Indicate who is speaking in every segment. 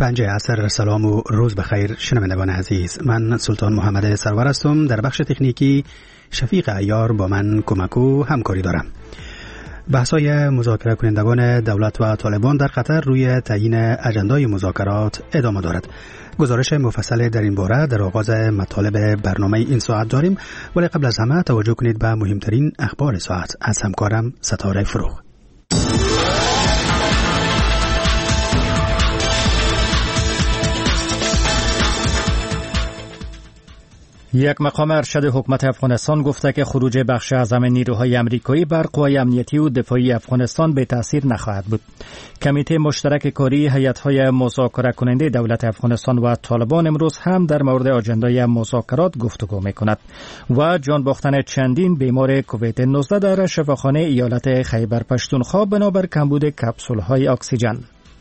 Speaker 1: 5 عصر. سلام و روز بخیر شنوندگان عزیز. من سلطان محمد سرور هستم. در بخش تکنیکی شفیق عیار با من کمک و همکاری دارم. بحث‌های مذاکره کنندگان دولت و طالبان در قطر روی تعیین اجندای مذاکرات ادامه دارد. گزارش مفصل در این باره در آغاز مطالب برنامه این ساعت داریم، ولی قبل از همه توجه کنید به مهمترین اخبار ساعت از همکارم ستاره فروغ.
Speaker 2: یک مقام ارشد حکومت افغانستان گفته که خروج بخش اعظم نیروهای امریکایی بر قوای امنیتی و دفاعی افغانستان به تاثیر نخواهد بود. کمیته مشترک کاری هیئت‌های مذاکره کننده دولت افغانستان و طالبان امروز هم در مورد آجندای مذاکرات گفتگو می‌کند و جان باختن چندین بیمار کووید 19 در شفاخانه ایالت خیبر پشتونخوا بنابر کمبود کپسول‌های اکسیژن.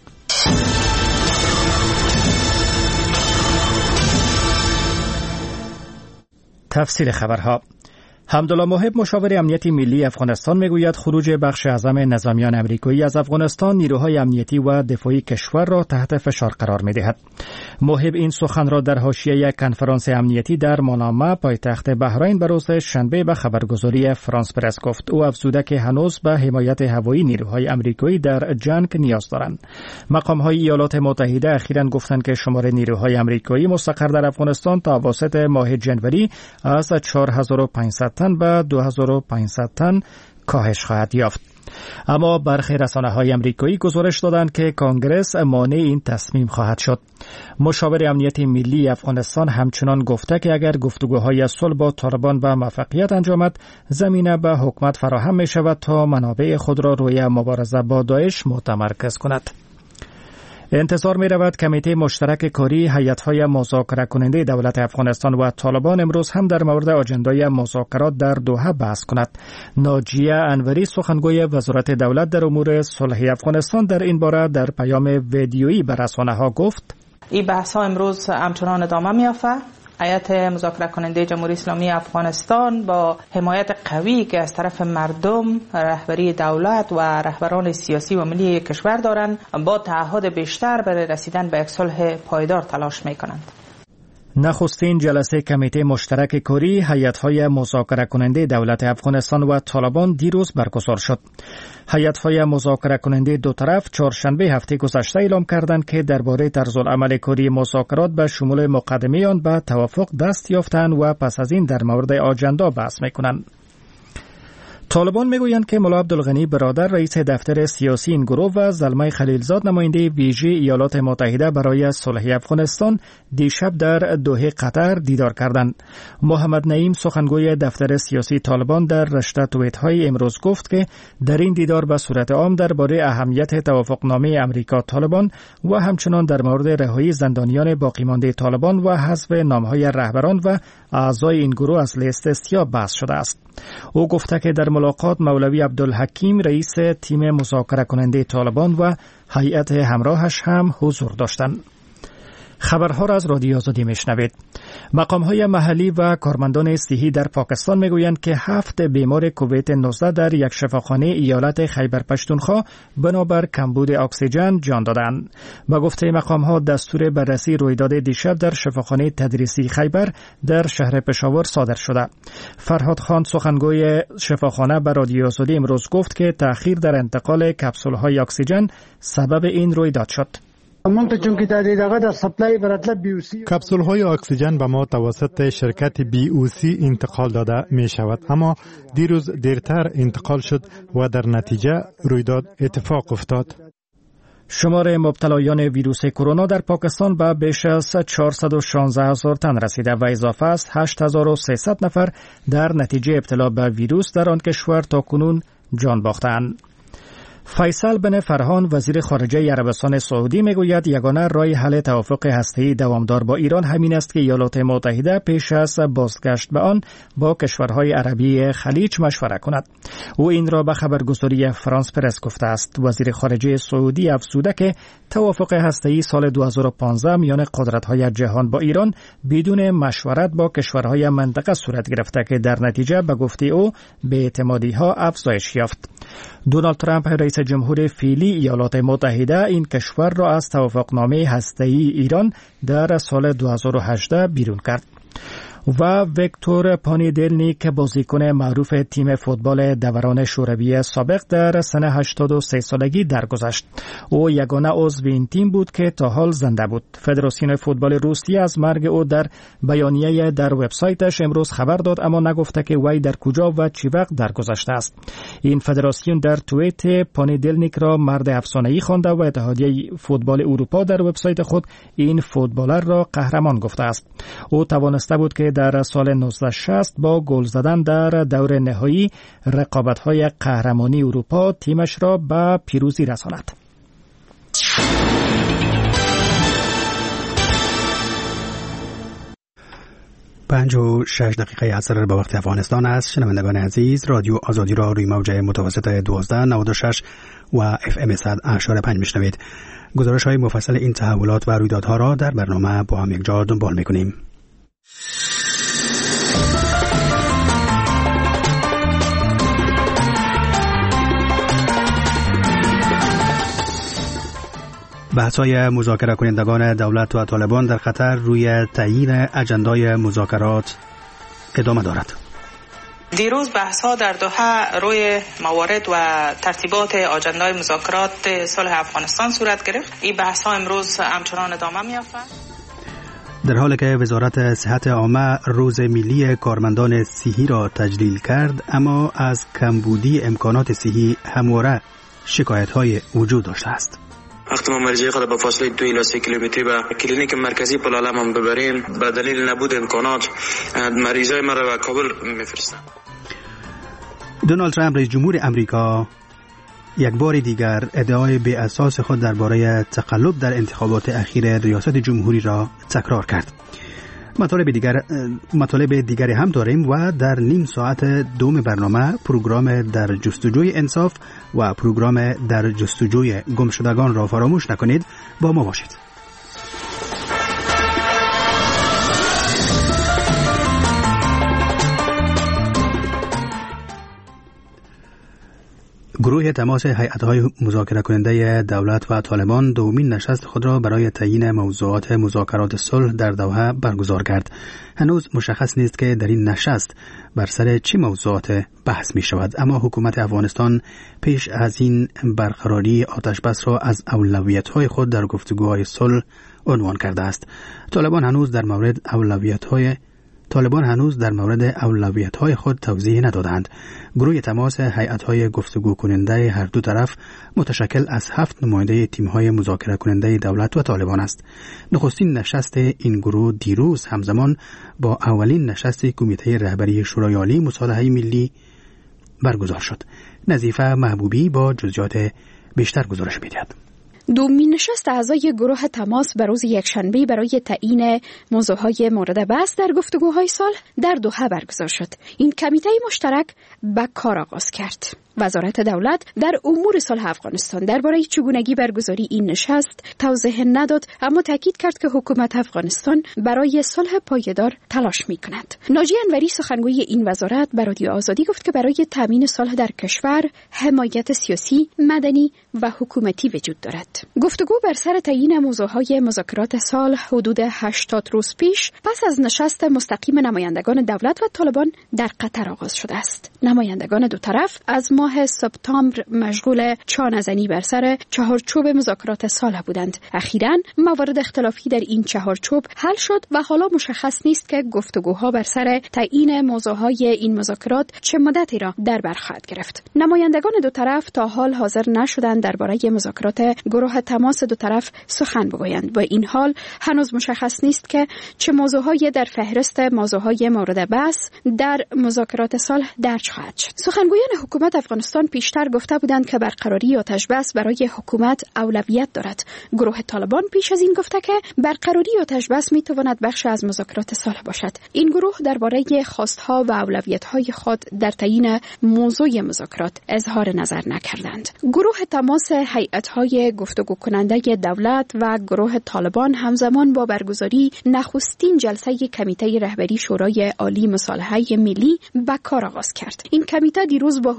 Speaker 2: تفصیل خبرها. حمدالله موهب مشاور امنیتی ملی افغانستان میگوید خروج بخش اعظم نظامیان امریکایی از افغانستان نیروهای امنیتی و دفاعی کشور را تحت فشار قرار میدهد. موهب این سخن را در حاشیه یک کنفرانس امنیتی در ماناما پایتخت بحرین به روز شنبه به خبرگزاری فرانس پرس گفت. او افزوده که هنوز به حمایت هوایی نیروهای امریکایی در جنگ نیاز دارند. مقام‌های ایالات متحده اخیراً گفتند که شمار نیروهای امریکایی مستقر در افغانستان تا اواسط ماه جنوری از 4500 تن به 2500 تن کاهش خواهد یافت. اما برخی رسانه‌های امریکایی گزارش دادند که کنگرس مانع این تصمیم خواهد شد. مشاور امنیتی ملی افغانستان همچنان گفته که اگر گفتگوهای صلح با طالبان به موفقیت انجامد، زمینه به حکومت فراهم می شود تا منابع خود را روی مبارزه با داعش متمرکز کند. انتظار می رود کمیته مشترک کاری هیئت‌های مذاکره کننده دولت افغانستان و طالبان امروز هم در مورد آجندای مذاکرات در دوحه بحث کند. ناجیه انوری سخنگوی وزارت دولت در امور صلح افغانستان در این باره در پیام ویدیویی به رسانه‌ها گفت:
Speaker 3: این بحث‌ها امروز همچنان ادامه می‌یافته. هیئت مذاکره کننده جمهوری اسلامی افغانستان با حمایت قوی که از طرف مردم، رهبری دولت و رهبران سیاسی و ملی کشور دارند، با تعهد بیشتر برای رسیدن به یک صلح پایدار تلاش می‌کنند.
Speaker 2: نخستین جلسه کمیته مشترک کاری هیئت‌های مذاکره کننده دولت افغانستان و طالبان دیروز برگزار شد. هیئت‌های مذاکره کننده دو طرف چهارشنبه هفته گذشته اعلام کردند که درباره طرزالعمل کاری مذاکرات به شمول مقدمه آن به توافق دست یافتند و پس از این در مورد آجندا بحث می‌کنند. طالبان میگویند که ملا عبدالغنی برادر رئیس دفتر سیاسی این گروه و زلمه خلیلزاد نماینده ویژه ایالات متحده برای صلح افغانستان دیشب در دوحه قطر دیدار کردند. محمد نعیم سخنگوی دفتر سیاسی طالبان در رشته توییت‌های امروز گفت که در این دیدار به صورت عام درباره اهمیت توافقنامه امریکا طالبان و همچنان در مورد رهایی زندانیان باقی مانده طالبان و حذف نام‌های رهبران و اعضای این گروه از لیست سیاه بحث شده است. او گفته که در ملاقات مولوی عبدالحکیم رئیس تیم مذاکره کننده طالبان و هیئت همراهش هم حضور داشتند. خبرها را از رادیو آزادی میشنوید. مقام‌های محلی و کارمندان صحی در پاکستان میگویند که 7 بیمار کووید 19 در یک شفاخانه ایالت خیبر پشتونخوا بنابر کمبود اکسیژن جان دادند. با گفته مقام‌ها دستور بررسی رویداد دیشب در شفاخانه تدریسی خیبر در شهر پشاور صادر شده. فرهاد خان سخنگوی شفاخانه به رادیو آزادی امروز گفت که تأخیر در انتقال کپسول‌های اکسیژن سبب این رویداد شد.
Speaker 4: کپسول های اکسیژن به ما توسط شرکت BOC انتقال داده می شود، اما دیروز دیرتر انتقال شد و در نتیجه رویداد اتفاق افتاد.
Speaker 2: شمار مبتلایان ویروس کرونا در پاکستان به بیش از 416,000 تن رسیده و اضافه است 8,300 نفر در نتیجه ابتلا به ویروس در آن کشور تاکنون جان باختند. فیصل بن فرحان وزیر خارجه عربستان سعودی میگوید یگانه راه حل توافق هسته‌ای دوامدار با ایران همین است که ایالات متحده پیش از بازگشت به آن با کشورهای عربی خلیج مشوره کند. او این را به خبرگزاری فرانس پرس گفته است. وزیر خارجه سعودی افزوده که توافق هسته‌ای سال 2015 میان قدرت‌های جهان با ایران بدون مشورت با کشورهای منطقه صورت گرفته که در نتیجه به گفته او بی‌اعتمادی‌ها افزایش یافت. دونالد ترامپ رئیس جمهور فعلی ایالات متحده این کشور را از توافقنامه هسته‌ای ایران در سال 2018 بیرون کرد. و ویکتور پانیدلنیک بازیکن معروف تیم فوتبال دوران شوروی سابق در سن 83 سالگی درگذشت. او یگانه عضو این تیم بود که تا حال زنده بود. فدراسیون فوتبال روسیه از مرگ او در بیانیه در وبسایتش امروز خبر داد، اما نگفته که وی در کجا و چه وقت درگذشته است. این فدراسیون در توییت پانیدلنیک را مرد افسانه‌ای خوانده و اتحادیه فوتبال اروپا در وبسایت خود این فوتبالر را قهرمان گفته است. او توانسته بود که در سال 1960 با گل زدن در دور نهایی رقابت‌های قهرمانی اروپا تیمش را به پیروزی رساند.
Speaker 1: 5:06 عصر به وقت افغانستان است. شنوندگان عزیز، رادیو آزادی را روی موج متوسط 1296 و FM 100.5 میشنوید. گزارش های مفصل این تحولات و رویدادها را در برنامه با هم یکجا دنبال میکنیم. بحث‌های مذاکره کنندگان دولت و طالبان در قطر روی تعیین اجندای مذاکرات ادامه دارد.
Speaker 3: دیروز بحث‌ها در دوحه روی موارد و ترتیبات اجندای مذاکرات صلح افغانستان صورت گرفت. این بحث‌ها امروز همچنان ادامه می‌یابد.
Speaker 1: در حالی که وزارت صحت عامه روز ملی کارمندان صحی را تجلیل کرد، اما از کمبودی امکانات صحی همواره شکایت‌های وجود داشته است.
Speaker 5: وقتی ما مریضای خود به فاصله 2 الی 3 کیلومتری به کلینیک مرکزی پلالم هم ببریم، به دلیل نبود امکانات مریضای ما را به کابل میفرستند.
Speaker 1: دونالد ترامپ رئیس جمهور امریکا یک بار دیگر ادعای بی اساس خود درباره تقلب در انتخابات اخیر ریاست جمهوری را تکرار کرد. مطالب دیگری هم داریم و در نیم ساعت دوم برنامه پروگرام در جستجوی انصاف و پروگرام در جستجوی گمشدگان را فراموش نکنید. با ما باشید. گروه تماس هیئت‌های مذاکره کننده دولت و طالبان دومین نشست خود را برای تعیین موضوعات مذاکرات صلح در دوحه برگزار کرد. هنوز مشخص نیست که در این نشست بر سر چه موضوعات بحث می شود، اما حکومت افغانستان پیش از این برقراری آتش بس را از اولویت‌های خود در گفتگوهای صلح عنوان کرده است. طالبان هنوز در مورد اولویت‌های خود توضیح ندادند. گروه تماس هیئت‌های گفتگو کننده هر دو طرف متشکل از 7 نماینده تیم‌های مذاکره کننده دولت و طالبان است. نخستین نشست این گروه دیروز همزمان با اولین نشست کمیته رهبری شورای عالی مصالحه ملی برگزار شد. نظیفه محبوبی با جزئیات بیشتر گزارش می‌دهد.
Speaker 6: دومین نشست اعضای گروه تماس بر روز یکشنبه برای تعیین موضوعهای مورد بحث در گفتگوهای صلح در دوحه برگزار شد. این کمیته مشترک به کار آغاز کرد. وزارت دولت در امور صلح افغانستان درباره چگونگی برگزاری این نشست توضیح نداد، اما تاکید کرد که حکومت افغانستان برای صلح پایدار تلاش می‌کند. ناجی انوری سخنگوی این وزارت به رادیو آزادی گفت که برای تامین صلح در کشور حمایت سیاسی، مدنی و حکومتی وجود دارد. گفتگو بر سر تعیین موضوعهای مذاکرات صلح حدود 80 روز پیش پس از نشست مستقیم نمایندگان دولت و طالبان در قطر آغاز شده است. نمایندگان دو طرف از ماه سپتامبر مشغول چانه‌زنی بر سر چهارچوب مذاکرات صلح بودند. اخیراً موارد اختلافی در این چهارچوب حل شد و حالا مشخص نیست که گفتگوها بر سر تعیین موضوعهای این مذاکرات چه مدتی را در بر خواهد گرفت. نمایندگان دو طرف تا حال حاضر نشدند درباره مذاکرات گروه تماس دو طرف سخن بگویند و این حال هنوز مشخص نیست که چه موضوعهای در فهرست موضوعهای مورد بحث در مذاکرات صلح درج خواهد شد. سخنگویان حکومت افغانستان پیشتر گفته بودند که برقراری آتش بس برای حکومت اولویت دارد. گروه طالبان پیش از این گفته که برقراری آتش بس میتواند بخش از مذاکرات صلح باشد. این گروه درباره خواستها و اولویت‌های خود در تعیین موضوع مذاکرات اظهار نظر نکردند. گروه تماس هیئت‌های گفتگو کننده دولت و گروه طالبان همزمان با برگزاری نخستین جلسه کمیته رهبری شورای عالی مصالحه ملی به کار آغاز کرد. این کمیته دیروز با حضور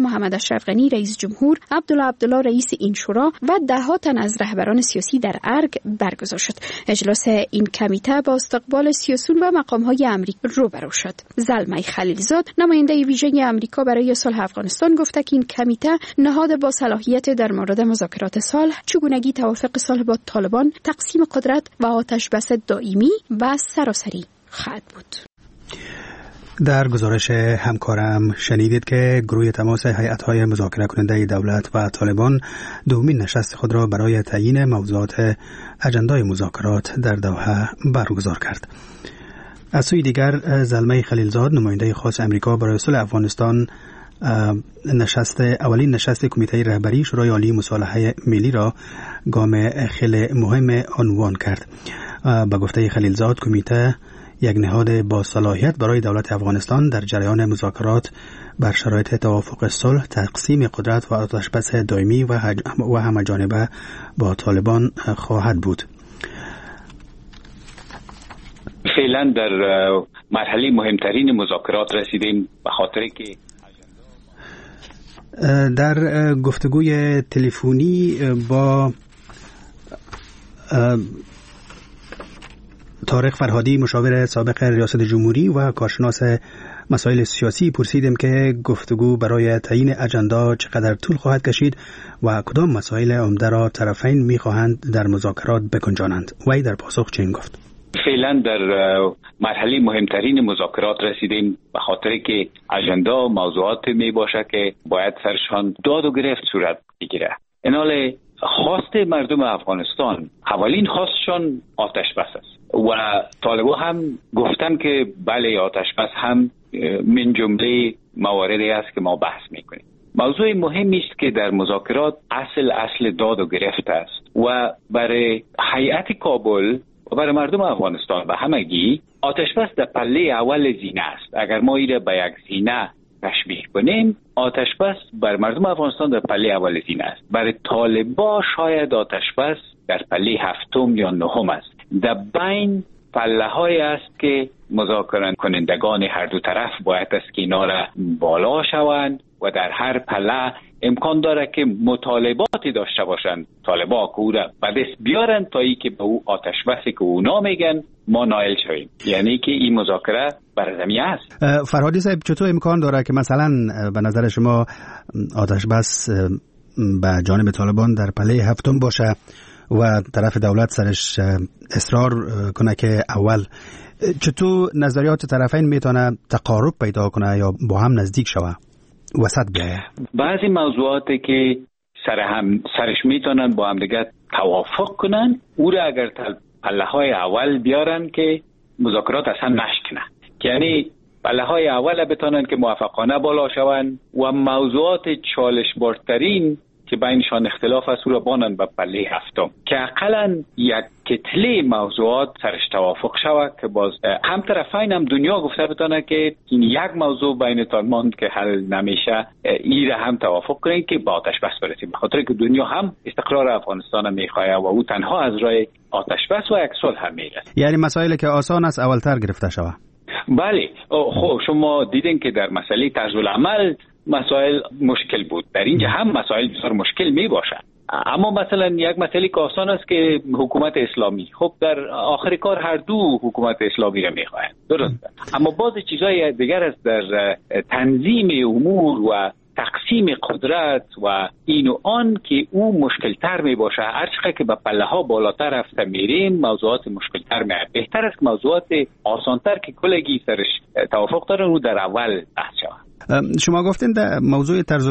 Speaker 6: محمد اشرف غنی رئیس جمهور، عبدالله رئیس این شورا و ده‌ها تن از رهبران سیاسی در ارگ برگزار شد. اجلاس این کمیته با استقبال سیاسیون و مقام‌های امریکا روبرو شد. زلمه خلیلزاد نماینده ویژه امریکا برای صلح افغانستان گفته که این کمیته نهاد با صلاحیت در مورد مذاکرات صلح، چگونگی توافق صلح با طالبان، تقسیم قدرت و آتش بس دائمی و سراسری خواهد بود.
Speaker 1: در گزارش همکارم شنیدید که گروه تماس هیئت‌های مذاکره کننده دولت و طالبان دومین نشست خود را برای تعیین موضوعات اجندای مذاکرات در دوحه برگزار کرد. از سوی دیگر زلمه خلیلزاد نماینده خاص امریکا برای صلح افغانستان اولین نشست کمیته رهبری شورای عالی مصالحه ملی را گام خیلی مهم عنوان کرد. با گفته خلیلزاد کمیته یک نهاد با صلاحیت برای دولت افغانستان در جریان مذاکرات بر شرایط توافق صلح، تقسیم قدرت و آتش‌بس دائمی و همه‌جانبه با طالبان خواهد بود.
Speaker 7: فعلا در مرحله مهمترین مذاکرات رسیدیم به خاطر که
Speaker 1: در گفتگوی تلفنی با طارق فرهادی مشاور سابق ریاست جمهوری و کارشناس مسائل سیاسی پرسیدیم که گفتگو برای تعیین اجندا چقدر طول خواهد کشید و کدام مسائل عمده را طرفین می‌خواهند در مذاکرات بگنجانند. وی در پاسخ چنین گفت:
Speaker 7: فعلا در مرحله مهمترین مذاکرات رسیدیم به خاطر که اجندا موضوعات می باشه که باید سرشان داد و گرفت صورت بگیره. اینال خواست مردم افغانستان اولین خواستشان آتش بس است و طالبان هم گفتن که بله آتش بس هم من جمله مواردی است که ما بحث میکنیم. موضوع مهمی است که در مذاکرات اصل داد و گرفت است و برای هیئت کابل و برای مردم افغانستان و همگی آتش بس در پله اول زینه است. اگر ما ایره به یک زینه تشبیه کنیم، آتش بس بر مردم افغانستان در پله اول زینه است. برای طالبان شاید آتش بس در پله هفتم یا نهم است. در بین پله های است که مذاکره کنندگان هر دو طرف باید است که اینا را بالا شوند و در هر پله امکان داره که مطالباتی داشته باشند طالبان که او را به دست بیارن تا ای که به او آتش بسی که اونا میگن ما نائل شویم. یعنی که این مذاکره برزمی است.
Speaker 1: فرهادی صاحب چطور امکان داره که مثلا به نظر شما آتش بس به جانب طالبان در پله هفتم باشه و طرف دولت سرش اصرار کنه که اول؟ چطور نظریات طرفین میتونه تقارب پیدا کنه یا با هم نزدیک شوه، وسط بیایه؟
Speaker 7: بعضی موضوعاتی که سرش میتونن با هم دیگه توافق کنن، او را اگر پله های اول بیارن که مذاکرات اصلا نشکنه، یعنی پله های اول بتونن که موافقانه بالا شون و موضوعات چالش بارترین که بینشان اختلاف است او را بانن به پله هفتم که اقلا یک کتله موضوعات سرش توافق شود که باز هم طرفین هم دنیا گفته بتانه که این یک موضوع بینتان ماند که حل نمیشه، ایره هم توافق کنین که با آتش بس برسیم، بخاطر که دنیا هم استقرار افغانستان میخواه و او تنها از راه آتش بس و یک صلح هم میرسه.
Speaker 1: یعنی مسائلی که آسان است اولتر گرفته شود.
Speaker 7: بله، خب شما دیدین که در مسئله طرز العمل مسائل مشکل بود، در اینجا هم مسائل بسیار مشکل می باشد. اما مثلا یک مسئله که آسان است که حکومت اسلامی، خب در آخر کار هر دو حکومت اسلامی را میخواهند، درسته، اما بعض چیزهای دیگر است در تنظیم امور و تقسیم قدرت و این و آن که او مشکل تر می باشه. هر چقدر که به پله ها بالاتر رفته میریم موضوعات مشکل تر میاد. بهتر است که موضوعات آسان تر که کلگی سرش توافق دارن رو در اول بحث شود.
Speaker 1: شما گفتین در موضوع طرز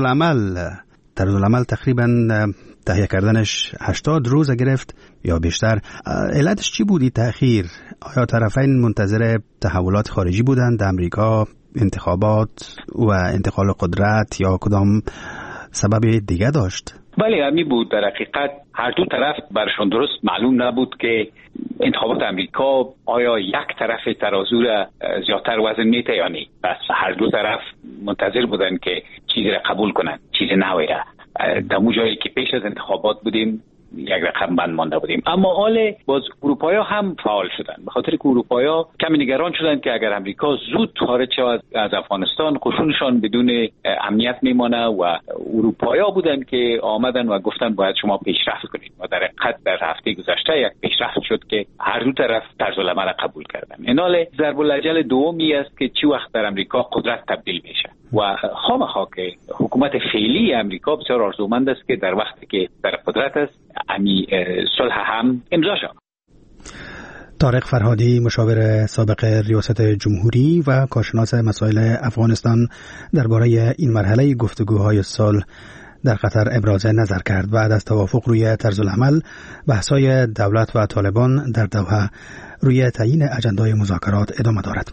Speaker 1: العمل تقریبا تهیه کردنش 80 روز گرفت یا بیشتر. علتش چی بودی تأخیر؟ آیا طرفین منتظر تحولات خارجی بودند، امریکا، انتخابات و انتقال قدرت، یا کدام سبب دیگه داشت؟
Speaker 7: بله همین بود. در حقیقت هر دو طرف برشون درست معلوم نبود که انتخابات امریکا آیا یک طرف ترازو را زیادتر وزن میته یا نه. پس هر دو طرف منتظر بودن که چیزی را قبول کنن، چیزی نوی را. در اون جایی که پیش از انتخابات بودیم یک رقم بند مانده بودیم. اما حال باز اروپایا هم فعال شدن، به خاطر که اروپایا کمی نگران شدن که اگر امریکا زود خارج شود از افغانستان قشونشان بدون امنیت میمانه و اروپایا بودن که آمدن و گفتن باید شما پیشرفت کنید و در حقیقت در هفته گذشته یک پیشرفت شد که هر دو طرف طرز العمل قبول کردن. اینال ضرب الاجل دومی است که چی وقت در امریکا قدرت تبدیل میشه و خامخا که حکومت فعلی امریکا بسیار آرزومند است که در وقتی که در قدرت است امی صلح هم امضا شود.
Speaker 1: طارق فرهادی، مشاور سابق ریاست جمهوری و کارشناس مسائل افغانستان، درباره این مرحله گفتگوهای صلح در قطر ابراز نظر کرد. بعد از توافق روی طرز العمل، بحث‌های دولت و طالبان در دوحه روی تعیین اجندای مذاکرات ادامه دارد.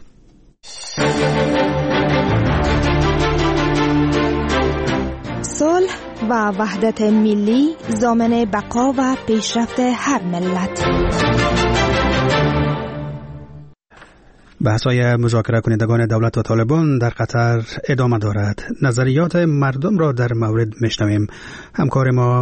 Speaker 8: صلح و وحدت ملی ضامن بقا و پیشرفت هر ملت.
Speaker 1: بحث‌های مذاکره کنندگان دولت و طالبان در قطر ادامه دارد. نظریات مردم را در مورد میشنویم. همکار ما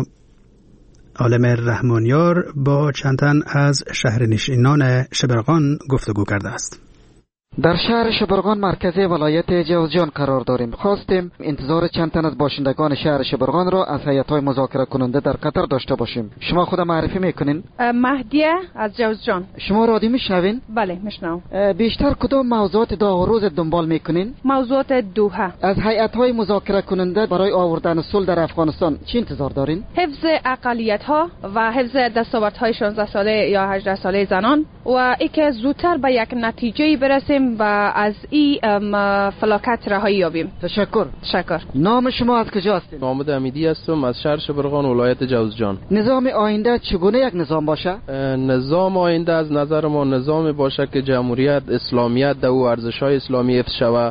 Speaker 1: عالم رحمانیار با چند تن از شهرنشینان شبرغان گفتگو کرده است.
Speaker 9: در شهر شبرغان مرکز ولایت جوزجان قرار داریم. خواستیم انتظار چند تن از باشندگان شهر شبرغان را از هیئت‌های مذاکره کننده در قطر داشته باشیم. شما خود معرفی میکنین؟
Speaker 10: مهدیه از جوزجان.
Speaker 9: شما رادیو میشنوین؟
Speaker 10: بله میشنوم.
Speaker 9: بیشتر کدام موضوعات داغ روز دنبال میکنین؟
Speaker 10: موضوعات دوحه.
Speaker 9: از هیئت‌های مذاکره کننده برای آوردن صلح در افغانستان چی انتظار دارین؟
Speaker 10: حفظ اقلیت‌ها و حفظ دستاوردهای 16 ساله یا 18 ساله زنان و اینکه زودتر به یک نتیجه برسیم و از این فلاکت رهایی یابیم.
Speaker 9: تشکر.
Speaker 10: نام
Speaker 9: شما از کجا هستید؟
Speaker 11: محمد امیدی هستم از شهر شبرغان ولایت جوزجان.
Speaker 9: نظام آینده چگونه یک نظام باشه؟
Speaker 11: نظام آینده از نظر ما نظام باشه که جمهوریت اسلامیت در او ارزش‌های اسلامی حفظ شوه.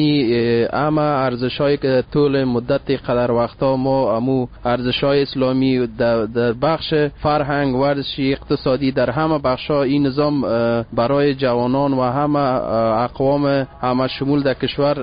Speaker 11: اما ارزش‌هایی که طول مدت قدر وقتا ما امو ارزش‌های اسلامی در بخش فرهنگ، ورزشی، اقتصادی در همه بخش‌ها این نظام برای جوانان و همه اقوام همه شمول در کشور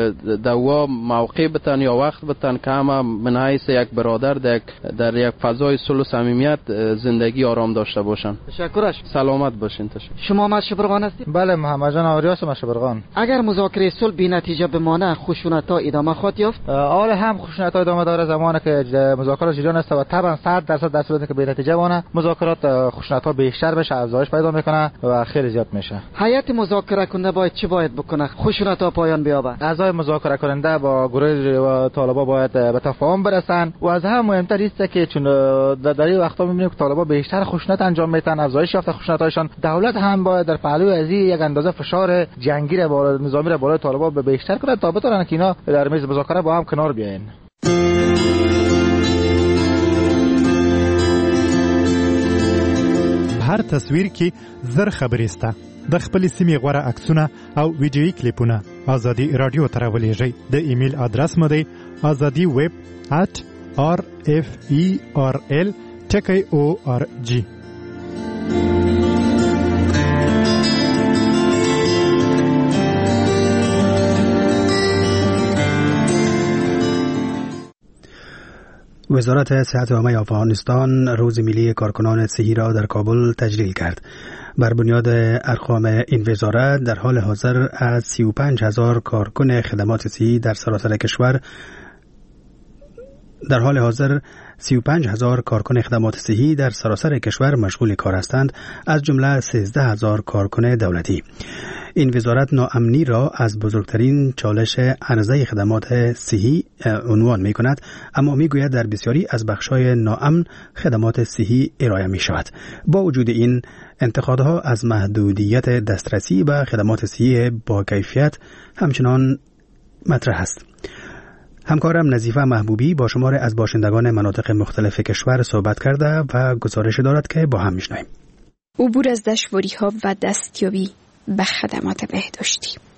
Speaker 11: دوا موقع بتن یا وقت بتن که همه من حیث یک برادر در یک فضای صلح و صمیمیت زندگی آرام داشته باشن.
Speaker 9: تشکرش.
Speaker 11: سلامت باشین. تشکر.
Speaker 9: شما از شبرغان هستید؟
Speaker 12: بله، محمد جان آریاس از شبرغان.
Speaker 9: اگر مذاکره صلح بی نتیجه بمانه خشونت‌ها ادامه خواهد یافت؟
Speaker 12: آره، هم خشونت‌ها ادامه داره زمانی که مذاکرات جریان است و طبعا 100% در صورتی که بی نتیجه بمانه مذاکرات خشونت‌ها بیشتر بشه، افزایش پیدا میکنه و خیلی زیاد میشه.
Speaker 9: هیئت مذاکره کننده چی باید بکنه خشونت‌ها پایان بیابه؟
Speaker 12: اعضای مذاکره کننده با گروه طالبان باید به تفاهم برسن و از هم مهمتر است که چون در این وقتا می‌بینیم که طالبان بیشتر خشونت انجام میدن، افزایش یافته خشونت‌هایشان، دولت هم باید در پهلوی از یک اندازه فشار جنگی را بالا نظامی را بالای طالبان به بیشتر کنه تا بتونن که اینا در میز مذاکره با هم کنار بیاین.
Speaker 4: هر تصویر کې زر خبرې سته. د خپل سیمې غوره عکسونه او ویډیویي کلیپونه ازادي رادیو ته راولېږئ. د ایمیل ادرس مو دی azadiweb@referl.org.
Speaker 1: وزارت صحت عامه افغانستان روز ملی کارکنان صحی را در کابل تجلیل کرد. بر بنیاد ارقام این وزارت در حال حاضر از 35,000 کارکن خدمات صحی در سراسر کشور مشغول کار هستند، از جمله 13,000 کارکن دولتی. این وزارت ناامنی را از بزرگترین چالش عرضه خدمات صحی عنوان می کند، اما می گوید در بسیاری از بخش‌های ناامن خدمات صحی ارائه می شود. با وجود این انتقادها از محدودیت دسترسی به خدمات صحی با کیفیت همچنان مطرح است. همکارم نظیفه محبوبی با شمار از باشندگان مناطق مختلف کشور صحبت کرده و گزارش دارد که با هم میشنویم.
Speaker 6: عبور از دشواری‌ها و دستیابی به خدمات بهداشتی.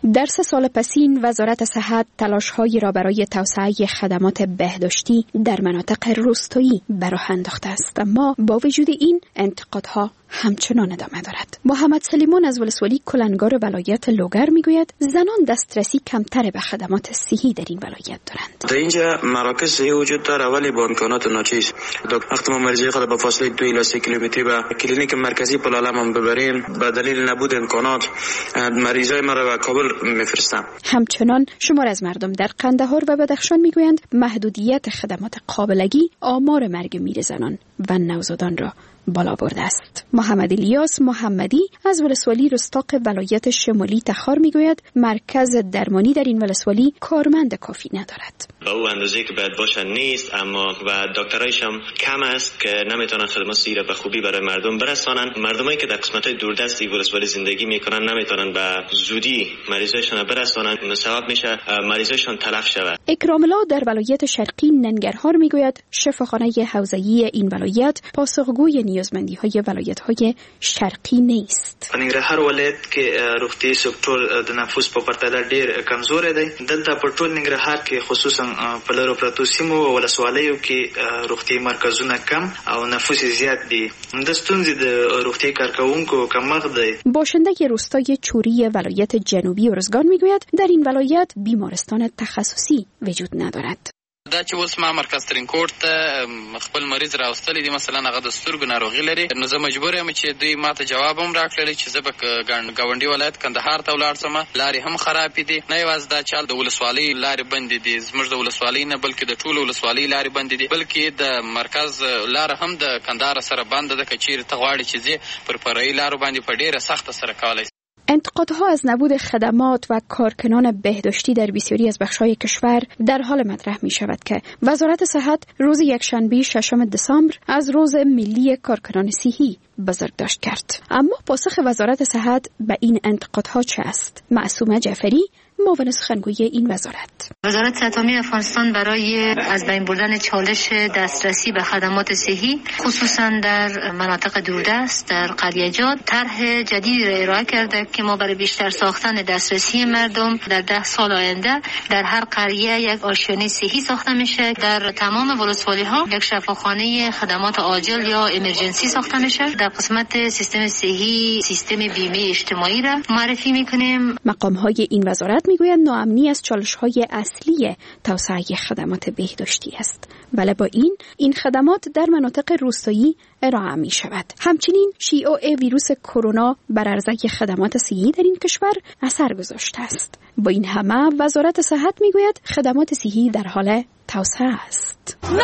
Speaker 6: در 3 سال پسین وزارت صحت تلاش‌هایی را برای توسعه خدمات بهداشتی در مناطق روستایی به راه انداخته است، اما با وجود این انتقادها همچنان ادامه دارد. محمد سلیمان از ولسوالی کلنگار ولایت لوگر میگوید زنان دسترسی کمتر به خدمات صحی در این ولایت دارند.
Speaker 5: در اینجا مراکز صحی وجود داره ولی با امکانات ناچیز. وقتی ما مریضای خود با فاصله 2 الی 3 کیلومتری به کلینیک مرکزی پلالم هم ببریم، به دلیل نبود امکانات مریضای ما را به کابل میفرستم.
Speaker 6: همچنان شمار از مردم در قندهار و بدخشان میگویند محدودیت خدمات قابلگی آمار مرگ میر زنان و نوزادان را بالا برده است. محمد الیاس محمدی از ولسوالی رستاق ولایت شمالی تخار میگوید مرکز درمانی در این ولسوالی کارمند کافی ندارد.
Speaker 13: با او اندازه‌ای که باید باشن نیست، اما و دکترایش هم کم است که نمیتونن خدمات صحی را به خوبی برای مردم برسانن. مردمایی که در قسمت‌های دوردست ولسوالی زندگی میکنن نمیتونن به زودی مریضایشان برسانن، سبب میشه مریضایشان تلف شود.
Speaker 6: اکرام الله در ولایت شرقی ننگرهار میگوید شفاخانه حوزه‌ای این ولایت پاسخگوی نیازمندی‌های ولایت‌های شرقی نیست.
Speaker 14: په ننګرهار ولایت کې روغتي سکتور د نفوس په پرتله ډېر کمزور دی. دلته په ټول ننګرهار کې خصوصا په لرو پرتو سیمو او ولسوالیو کې روغتي مرکزونه کم او نفوس زیات دي. د ستونزې د روغتي کارکوونکو کمښت دی.
Speaker 6: باشنده روستای چوری ولایت جنوبی ارزگان میگوید در این ولایت بیمارستان تخصصی وجود ندارد.
Speaker 15: دا چې اوس ما مرکز ترینکوټ ته خپل مریض راوستلی دی، مثلا هغه د سترګو ناروغي لري، نو زه مجبور یم چې دوی ماته جواب هم راکړلی چې زه به ګاونډي ولایت کندهار ته ولاړ شم. لارې هم خرابې دي، نه یوازې دا چې د ولسوالۍ لارې بندې دي، زموږ د ولسوالۍ نه بلکې د ټولو ولسوالۍ لارې بندې دي، بلکې د مرکز لاره هم د کندهار سره بنده ده که چیرې ته غواړې چې ځې پر فرعي لارو باندې په ډېره سخته سره کولی.
Speaker 6: انتقادها از نبود خدمات و کارکنان بهداشتی در بسیاری از بخش‌های کشور در حال مطرح می شود که وزارت صحت روز یکشنبه 6 دسامبر از روز ملی کارکنان صحی بزرگداشت کرد. اما پاسخ وزارت صحت به این انتقادها چه است؟ معصومه جعفری معاون سخنگوی این
Speaker 16: وزارت صحت عامه افغانستان برای از بین بردن چالش دسترسی به خدمات صحی خصوصا در مناطق دوردست در قریه‌جات طرح جدید را ارائه کرده که ما برای بیشتر ساختن دسترسی مردم در 10 سال آینده در هر قریه یک آشیانه صحی ساخته میشه. در تمام ولسوالی‌ها یک شفاخانه خدمات عاجل یا امرجنسی ساخته میشه. در قسمت سیستم صحی سیستم بیمه اجتماعی را معرفی میکنیم.
Speaker 6: مقام‌های این وزارت میگویند ناامنی از چالش‌های اصلی توسعه خدمات بهداشتی است. ولی با این خدمات در مناطق روستایی ارائه می شود. همچنین شیوع ویروس کرونا بر عرضه خدمات صحی در این کشور اثر گذاشته است. با این همه وزارت صحت میگوید خدمات صحی در حال توسعه است.
Speaker 17: 9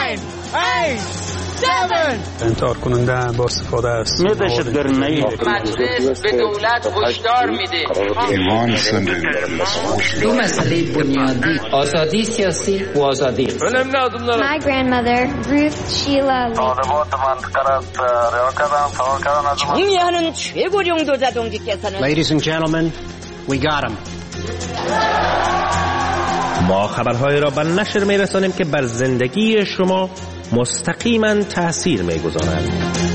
Speaker 17: 8 7
Speaker 1: انتحار کننده با استفاده است.
Speaker 17: دهشتگردی مجلس به دولت هشدار میده.
Speaker 18: دو مسئله بنیادی آزادی سیاسی و آزادی.
Speaker 19: My grandmother Ruth Sheila
Speaker 20: 정의하는 최고領導者동지께서는
Speaker 21: Ladies and gentlemen, we got him.
Speaker 22: ما خبرهای را به نشر می‌رسانیم که بر زندگی شما مستقیما تأثیر می‌گذارند.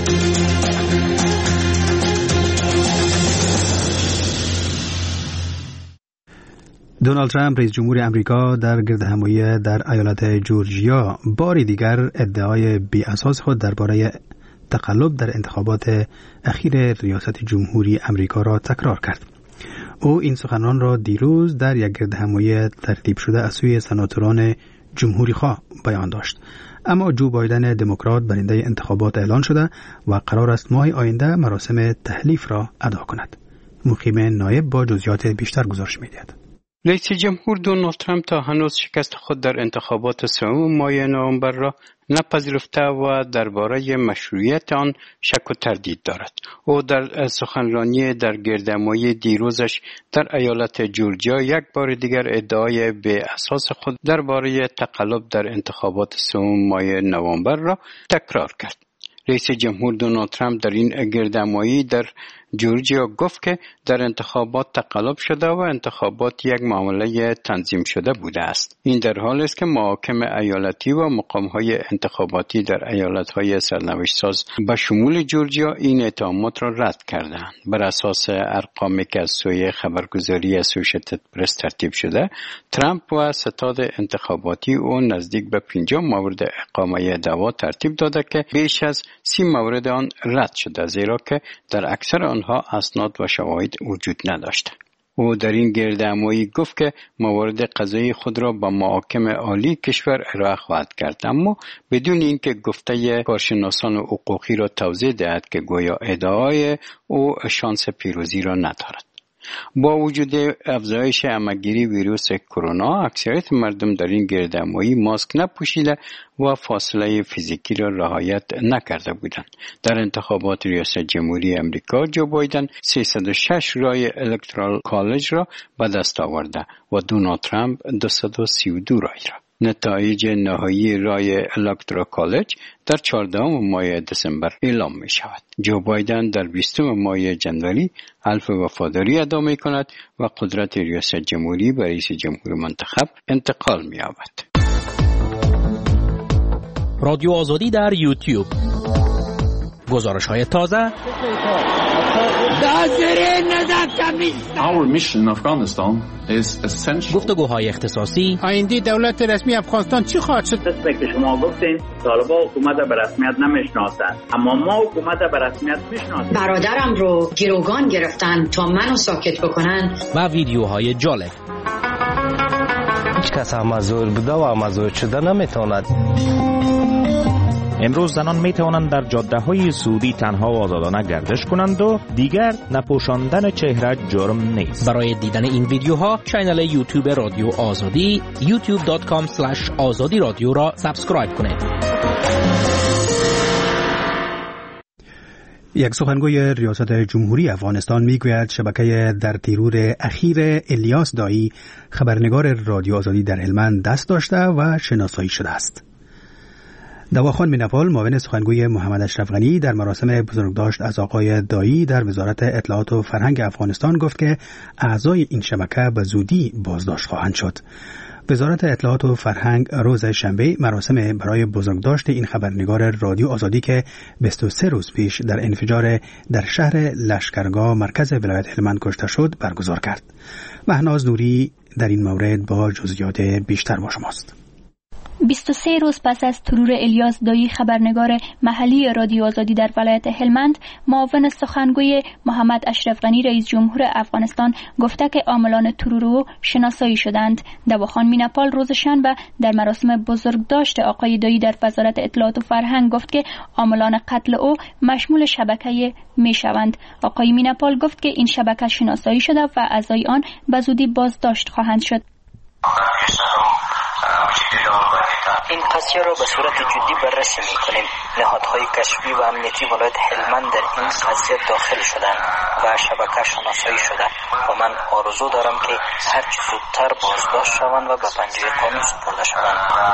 Speaker 1: دونالد ترامپ رئیس جمهور امریکا در گردهمایی در ایالت جورجیا بار دیگر ادعای بی اساس خود درباره تقلب در انتخابات اخیر ریاست جمهوری امریکا را تکرار کرد. او این سخنان را دیروز در یک گردهمایی ترتیب شده از سوی سناتوران جمهوری خواه بیان داشت. اما جو بایدن دموکرات برنده انتخابات اعلان شده و قرار است ماه آینده مراسم تحلیف را ادا کند. مقیم نایب با جزئیات بیشتر گزارش می‌دهد.
Speaker 23: رئیس جمهور دونالد ترامپ تا هنوز شکست خود در انتخابات سوم ماه نوامبر را نپذیرفته و درباره مشروعیت آن شک و تردید دارد. او در سخنرانی در گردهمایی دیروزش در ایالت جورجیا یک بار دیگر ادعای به اساس خود درباره تقلب در انتخابات سوم ماه نوامبر را تکرار کرد. رئیس جمهور دونالد ترامپ در این گردهمایی در جورجیا گفت که در انتخابات تقلب شده و انتخابات یک معامله تنظیم شده بوده است. این در حالی است که محاکم ایالتی و مقام‌های انتخاباتی در ایالت‌های سرنوشت ساز به شمول جورجیا این اتهامات را رد کردند. بر اساس ارقامی که از سوی خبرگزاری اسوشیتد پرس ترتیب شده، ترامپ و ستاد انتخاباتی او نزدیک به 50 مورد اقامه دعوا ترتیب داده که بیش از 30 مورد آن رد شده، زیرا که در اکثر آنها اسناد و شواهد وجود نداشته. او در این گردهمایی گفت که موارد قضایی خود را به محاکم عالی کشور ارائه خواهد کرد، اما بدون اینکه گفته کارشناسان حقوقی را توضیح دهد که گویا ادعای او شانس پیروزی را ندارد. با وجود افزایش همه‌گیری ویروس کرونا، اکثریت مردم در این گردهمایی ماسک نپوشیده و فاصله فیزیکی را رعایت نکرده بودند. در انتخابات ریاست جمهوری امریکا، جو بایدن 306 رای الکترال کالج را به دست آورده و دونالد ترامپ 232 رای را. نتایج نهایی رای الکترال کالج در 14 ماه دسامبر اعلام می شود. جو بایدن در 20 ماه جنوری حلف وفاداری ادا می کند و قدرت ریاست جمهوری به رئیس جمهور منتخب انتقال می یابد.
Speaker 2: رادیو آزادی در یوتیوب. گزارش‌های تازه.
Speaker 3: Our mission in Afghanistan is essential.
Speaker 2: گفتگوهای اختصاصی.
Speaker 7: آینده دولت رسمی افغانستان چی خواهد شد؟
Speaker 24: که شما گفتین طالبان حکومت به رسمیت نمیشناسند، اما ما حکومت به رسمیت میشناسیم.
Speaker 25: برادرم رو گروگان گرفتن تا منو ساکت بکنن.
Speaker 2: و ویدیوهای جالب.
Speaker 26: هیچ کس مزور بوده و مزور شده نمیتواند.
Speaker 27: امروز زنان می توانند در جاده‌های سعودی تنها و آزادانه گردش کنند و دیگر نپوشاندن چهره جرم نیست.
Speaker 2: برای دیدن این ویدیوها کانال یوتیوب رادیو آزادی youtube.com/azadi رادیو را سابسکرایب کنید.
Speaker 1: یک سخنگوی ریاست جمهوری افغانستان میگوید شبکه در تیرور اخیر الیاس دایی خبرنگار رادیو آزادی در هلمند دست داشته و شناسایی شده است. دواخان مینپال معاون سخنگوی محمد اشرف غنی در مراسم بزرگداشت از آقای دایی در وزارت اطلاعات و فرهنگ افغانستان گفت که اعضای این شبکه به زودی بازداشت خواهند شد. وزارت اطلاعات و فرهنگ روز شنبه مراسم برای بزرگداشت این خبرنگار رادیو آزادی که 23 روز پیش در انفجار در شهر لشکرگاه مرکز ولایت هلمند کشته شد برگزار کرد. مهناز نوری در این مورد با جزئیات بیشتر با شماست.
Speaker 28: 23 روز پس از ترور الیاس دایی خبرنگار محلی رادیو آزادی در ولایت هلمند، معاون سخنگوی محمد اشرف غنی رئیس جمهور افغانستان گفته که عاملان ترور او شناسایی شدند. دواخان مینپال روز شنبه در مراسم بزرگداشت آقای دایی در وزارت اطلاعات و فرهنگ گفت که عاملان قتل او مشمول شبکه میشوند. آقای مینپال گفت که این شبکه شناسایی شده و اعضای آن به زودی بازداشت خواهند شد.
Speaker 29: این قضیه را به صورت جدی بررسی می‌کنیم. نهادهای کشفی و امنیتی ولایت هلمند در این قضیه داخل شدند و شبکه شناسایی شده و من آرزو دارم که هرچه زودتر بازداشت شوند و به پنجه قانون سپرده شوند.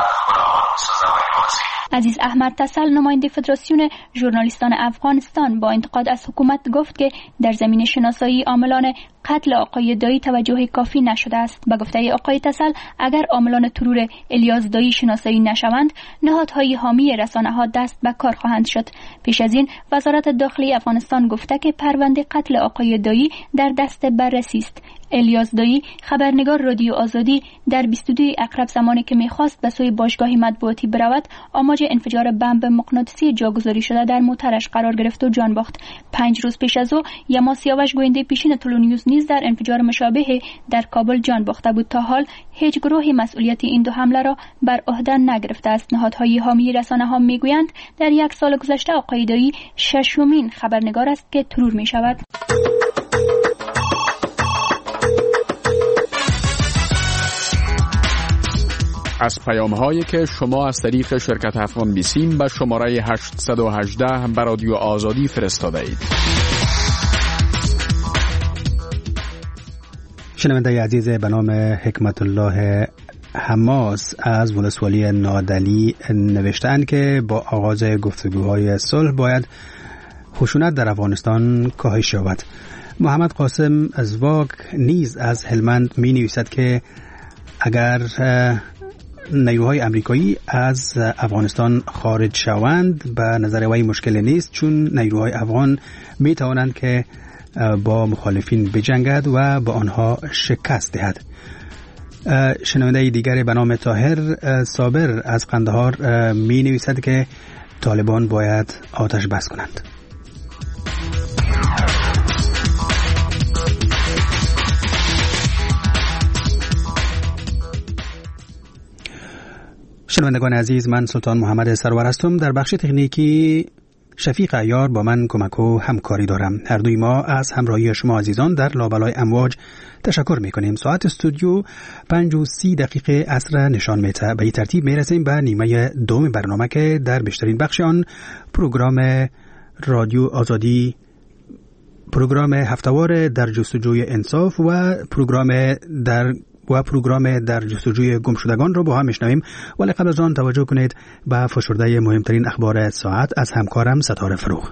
Speaker 28: عزیز احمد تسل نماینده فدراسیون ژورنالیستان افغانستان با انتقاد از حکومت گفت که در زمینه شناسایی عاملان قتل آقای دایی توجه کافی نشده است. به گفته آقای تسل اگر عاملان ترور الیاس دایی شناسایی نشوند، نهادهای حامی رسانه‌ها دست به کار خواهند شد. پیش از این وزارت داخلی افغانستان گفته که پرونده قتل آقای دایی در دست بررسی است. الیاس دایی خبرنگار رادیو آزادی در 22 اقرب زمانی که می‌خواست به سوی باشگاه مطبوعاتی برود، آماج انفجار بمب مغناطیسی جاگذاری شده در موترش قرار گرفت و جان باخت. 5 روز پیش از او یما سیاوش گوینده پیشین تلونیوز نیز در انفجار مشابه در کابل جان باخته بود. تا حال هیچ گروهی مسئولیت این دو حمله را بر عهده نگرفته است. نهادهای حامی رسانه‌ها میگویند در 1 سال گذشته آقای دایی 6مین خبرنگار است که ترور می‌شود.
Speaker 30: از پیام‌هایی که شما از طریق شرکت افغان بیسیم به شماره 818 به رادیو آزادی فرستاده اید.
Speaker 1: شنونده عزیز، به نام حکمت الله حماس از ولسوالی نادلی نوشتند که با آغاز گفتگوهای صلح باید خشونت در افغانستان کاهش یابد. محمد قاسم از واگ نیز از هلمند می نویسد که اگر نیروهای امریکایی از افغانستان خارج شوند به نظر وی مشکل نیست، چون نیروهای افغان می توانند که با مخالفین بجنگد و با آنها شکست دهد. شنونده دیگر به نام طاهر صابر از قندهار می نویسد که طالبان باید آتش بس کنند. شنوندگان عزیز، من سلطان محمد سرور هستم. در بخش تکنیکی شفیق عیار با من کمک و همکاری دارم. هر دوی ما از همراهی شما عزیزان در لابلای امواج تشکر میکنیم. ساعت استودیو 5:30 عصر نشان میده. به این ترتیب میرسیم به نیمه دوم برنامه که در بیشترین بخش آن پروگرام رادیو آزادی، پروگرام هفتهوار در جستجوی انصاف و پروگرام در جستجوی گمشدگان رو با هم میشنویم. ولی قبل از آن توجه کنید به فشرده مهمترین اخبار ساعت از همکارم ستاره فروغ.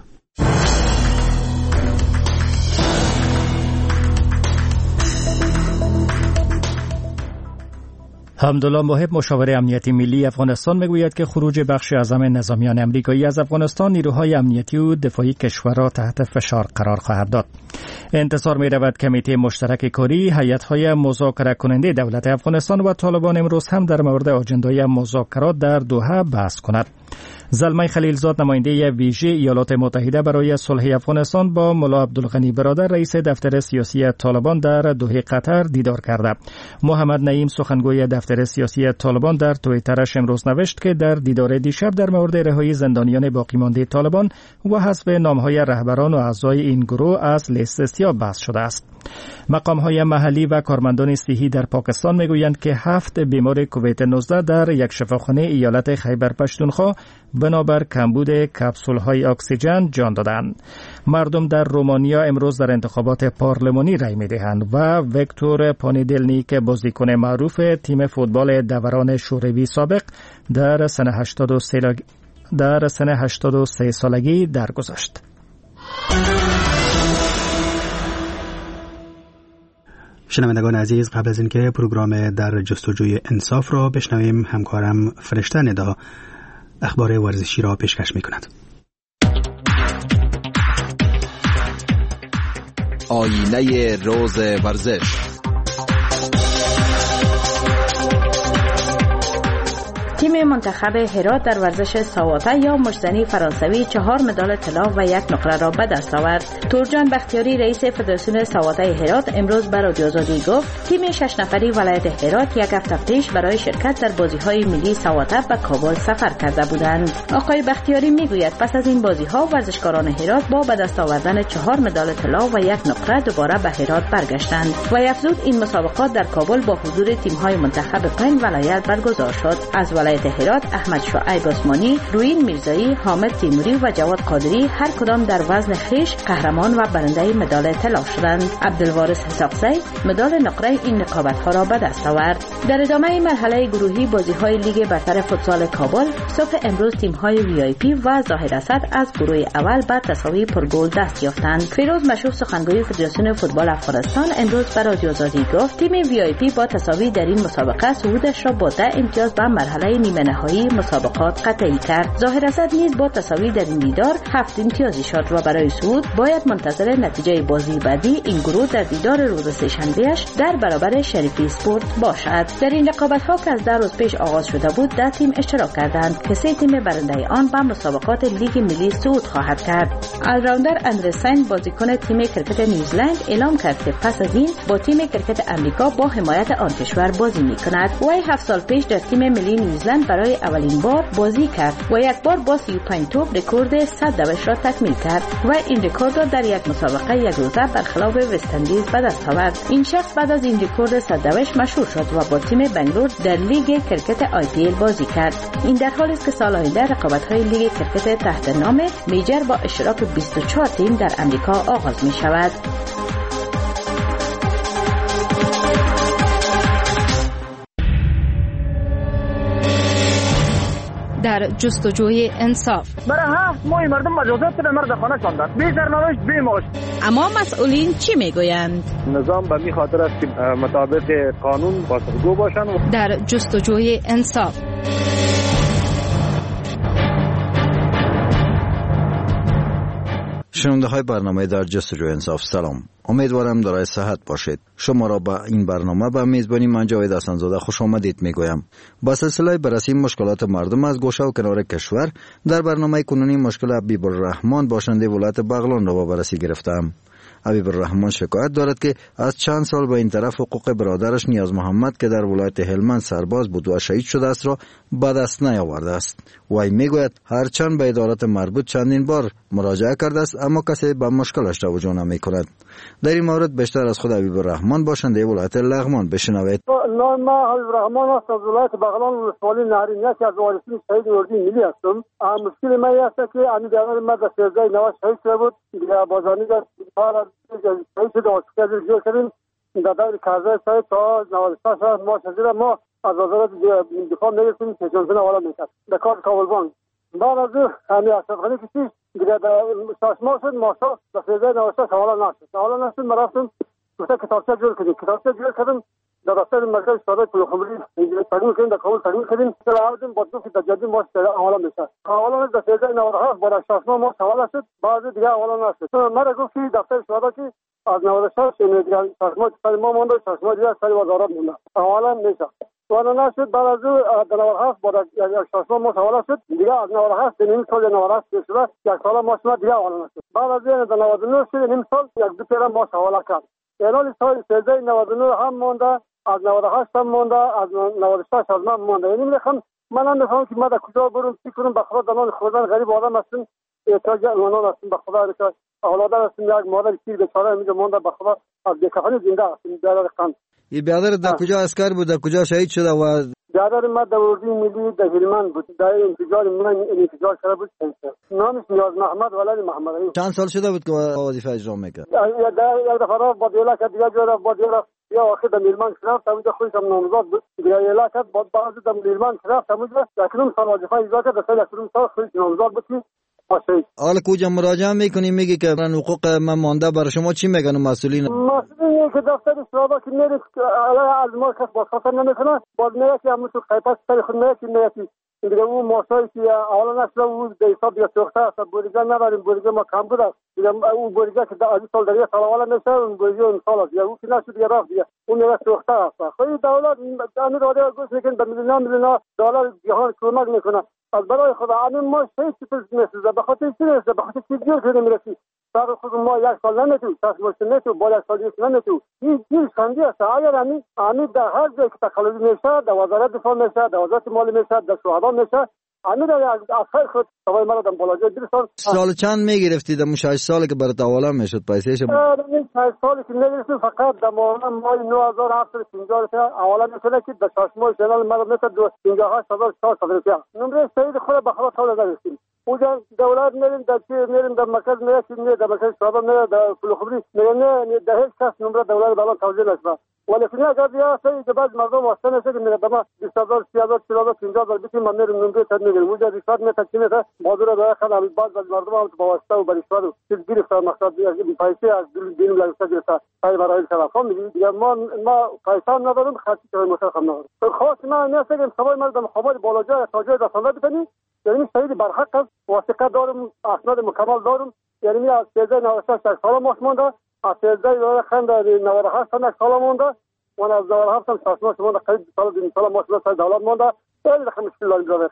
Speaker 4: حمدالله محب، مشاور امنیتی ملی افغانستان، میگوید که خروج بخش اعظم نظامیان امریکایی از افغانستان نیروهای امنیتی و دفاعی کشور را تحت فشار قرار خواهد داد. انتظار می رود کمیته مشترک کاری هیئت‌های مذاکره کننده دولت افغانستان و طالبان امروز هم در مورد آجندای مذاکرات در دوحه بحث کند. زلمه خلیلزاد، نماینده ویژه ایالات متحده برای صلح افغانستان، با ملا عبدالغنی برادر رئیس دفتر سیاسی طالبان در دوحه قطر دیدار کرده. محمد نعیم، سخنگوی دفتر سیاسی طالبان، در توییترش امروز نوشت که در دیدار دیشب در مورد رهایی زندانیان باقی مانده طالبان و حذف نام‌های رهبران و اعضای این گروه از لیست سیاه بحث شده است. مقام‌های محلی و کارمندان صحی در پاکستان میگویند که 7 بیمار کووید 19 در یک شفاخانه ایالت خیبر پختونخوا بنابر کمبود کپسول‌های اکسیژن جان دادند. مردم در رومانیا امروز در انتخابات پارلمانی رای می‌دهند و ویکتور پانیدلنیک، بازیکن معروف تیم فوتبال دوران شوروی سابق، در سن 83 سالگی درگذشت.
Speaker 1: شنوندگان عزیز، قبل از اینکه پروگرام در جستجوی انصاف را بشنویم، همکارم فرشته ندا اخبار ورزشی را پیشکش می‌کند.
Speaker 5: آینه روز ورزش.
Speaker 8: تیم منتخب هرات در ورزش ساواته یا مشتزنی فرانسوی 4 مدال طلا و 1 نقره را به دست آورد. تورجان بختیاری، رئیس فدراسیون ساواته هرات، امروز به رادیو آزادی گفت تیم 6 نفری ولایت هرات یک هفته پیش برای شرکت در بازی‌های ملی ساواته به کابل سفر کرده بودند. آقای بختیاری میگوید پس از این بازی‌ها ورزشکاران هرات با به دست آوردن 4 مدال طلا و 1 نقره دوباره به هرات برگشتند و افزود این مسابقات در کابل با حضور تیم‌های منتخب 5 ولایت برگزار شد. از ولایت هرات احمد شعیب عثمانی، روین میرزایی، حامد تیموری و جواد قادری هر کدام در وزن خویش قهرمان و برنده مدال طلا شدند. عبدالوارث حسابزی مدال نقره این رقابت‌ها را به دست آورد. در ادامه مرحله گروهی بازی‌های لیگ برتر فوتسال کابل، صبح امروز تیم‌های VIP و ظاهر اسد از گروه اول به تساوی پرگل دست یافتند. فیروز مشوق، سخنگوی فدراسیون فوتبال افغانستان، امروز به رادیو آزادی گفت تیم VIP با تساوی در این مسابقه صعودش را با 10 امتیاز به مرحله نیمه نهایی مسابقات قطعی کرد. ظاهر اسد نیز با تساوی در این دیدار 7 امتیازی شد و برای صعود باید منتظر نتیجه بازی بعدی این گروه در دیدار روز سه‌شنبه‌اش در برابر شریفی اسپورت باشد. در این رقابت‌ها که از 10 روز پیش آغاز شده بود، 10 تیم اشتراک کردند که 3 تیم برنده آن به مسابقات لیگ ملی صعود خواهد کرد. آلراوندر اندرسن، بازیکن تیم کرکت نیوزلند، اعلام کرد که پس از این با تیم کرکت آمریکا با حمایت آن کشور بازی می‌کند. وی 7 سال پیش در تیم ملی نیوزلند برای اولین بار بازی کرد و یک بار با 35 توپ رکورد 100 دوش را تکمیل کرد و این رکورد را در یک مسابقه یک روزه برخلاف وست‌اندیز به دست آورد. این شخص بعد از این رکورد 100 دوش مشهور شد و با تیم بنگلور در لیگ کرکت IPL بازی کرد. این در حالی است که سال آینده رقابت‌های لیگ کرکت تحت نام میجر با اشتراک 24 تیم در امریکا آغاز می‌شود.
Speaker 6: در جستجوی انصاف.
Speaker 9: برای 7 ماه مردم مجازات به مرد خانه شاندند، بی سرنوشت بی معاش.
Speaker 6: اما مسئولین چی میگویند؟
Speaker 9: نظام به می خاطر است که مطابق قانون پاسخگو باشند.
Speaker 6: در جستجوی انصاف.
Speaker 10: شنونده های برنامه در جستجوی انصاف، سلام. امیدوارم دارای صحت باشید. شما را با این برنامه به میزبانی من جاوید حسن‌زاده خوش آمدید میگویم. با سلسله بررسی مشکلات مردم از گوشه و کنار کشور، در برنامه کنونی مشکل حبیب الرحمن باشنده ولایت بغلان را با بررسی گرفتم. حبیب الرحمن شکایت دارد که از چند سال به این طرف حقوق برادرش نیاز محمد که در ولایت هلمند سرباز بود و شهید شده است را به دست نیاورده است. وی میگوید هرچند به ادارات مربوط چندین بار مراجعه کرده است اما کسی به مشکلش توجه نمی‌کند. در این مورد بیشتر از خود حبیب الرحمن باشنده ولایت لغمان بشنوید.
Speaker 9: نام حبیب الرحمن است، از ولایت بغلان ولسوالی نهرین، یکی از وارثین شهید اردوی ملی هستم. مشکل من است که امی برادر من در 1390 شهید شده بود. بازانی در شهید شده هاسپیتال جور کردیم. در دور کارزار شهید تا 96 سال ما شدیم. ما از وزارت دفاع می‌رسیم که جنسون حواله می‌کرد در کار کابلبان. بعد از همین اشرافخانی کشید دیگه در 6 ماه شد ماسا در 1396 حواله نشد. ما رفتیم مثلا کتابچه جور کردیم در دفتر مرکز شورای پلخمری تقدیم کردیم، در کابل تقدیم کردیم. آوردیم با دو تا جدی ما حواله میشه. حواله در 1397 با 6 ماه حواله شد. بعد دیگه حواله نشد. ما گفت دفتر شورای که از 96 دیگه 6 ماه سال ما مونده، 6 ماه دیگه سال وزارت مونده. حواله میشه. حواله نشد. بعد از 97 با 6 ماه حواله شد. دیگه از 97 نیم سال 97 شد. یک سال ما دیگه حواله نشد. بعد از 99 شد نیم سال یک دو پیرا ما حواله کرد. یعنی سال 1399 هم مونده، از 98 هم مونده، از 96 از من مونده. یعنی میخوام من هم میخوام که ما در کجا برم چی کنم. به خدا دنان خوردن غریب آدم هستیم، احتیاج الوانان هستیم. به خدا که اولادر هستیم، یک مادر کیر بیچاره میگه مونده. به خدا از بیکفنی زنده هستیم. برادر خان
Speaker 10: این برادر در کجا اسکر بود، در کجا شهید شده؟ و
Speaker 9: برادر ما در اردوی ملی در هلمند بود، در انفجار من انفجار شده بود. نامش نیاز محمد ولد محمد.
Speaker 10: چند سال شده بود که وظیفه اجرا میکرد؟
Speaker 9: یک دفعه با دیلا که دیگه جورا با دیلا یا آخر در میلمان شرفت همونجا خودش هم نامزاد بود. دیگه ایلا کرد بعد در میلمان شرفت همونجا یکرم سال وظیفه اجرا کرد. در سال یکرم سال خودش نامزاد بود که باشه.
Speaker 10: حالا کجا مراجعه میکنی؟ میگی که من حقوق من مانده. برای شما چی میگن مسئولین؟
Speaker 9: مسئولین که دفتر شورا که میره از ما کس باز خاطر نمیکنه. باز میره که همون تو قیپت سر خود میره که دیگه اون ماسایی که اولا نشده اون به حساب یا سوخته است. بوریگه نداریم، بوریگه ما کم بود است. دیگه اون بوریگه که از سال در یک سال اولا میشه اون بوریگه اون سال است. یا اون که نشد دیگه رفت دیگه اون میره سوخته است. خیلی دولت امیر رادیو گوش میکنه به میلیون دلار جهان کمک میکنه. از برای خدا همین ما هیچ چیز نمیسازه. به خاطر چی نمیسازه؟ به خاطر چی جور کنه میرسی؟ سر خود ما یک سال نمیتونیم، سر نمیتونیم، با یک سال یک نمیتونیم. این چیز خندی است. اگر همین در هر جایی که تقلبی میشه، در وزارت دفاع میشه، در وزارت مالی میشه، در شهدا میشه، همین از خیر خود سوای مرا دم بالا جای برسان.
Speaker 10: سال چند میگرفتید؟ در 6 سالی که برات حواله میشد پیسهش؟
Speaker 9: این 6 سالی که میگرفتیم فقط در ماه 9750 روپیه حواله میکنه که در 6 ماه شنال مرا میشه 58400 روپیه. نمره شهید خود به خدا حواله داشتیم. اونجا دولت میریم در مرکز میریم در مرکز شهدا میره در پلخمری میره در هیچ کس نمره دولت بالا توجیه نشده. ولی فیلم اگر بیا سعی که بعض مردم واسطه نشه که میره دما 20000 30000 40000 50000 بیتی ما میریم نمره تد میگیریم. اونجا ریشت میتچینه تا بازار در خلا بعض مردم هم با واسطه و بریشت چیز گرفته مقصد پیسه از دین لازم گرفته پای برای تلفن میگیم دیگه ما پیسه نداریم خاطی که مشخص نداریم. خاص ما نمیگم سوای مردم خبر بالا جای تاجر رسانه بتنی. یعنی شهید برحق است، وثیقه دارم، اسناد مکمل دارم. یعنی از 1396 سال ما مونده، از 1398 سال مونده. من از 97 هم 6 ماه مونده، قریب سال 2 سال ما سال دولت مونده. خیلی رقم مشکل داریم جواب.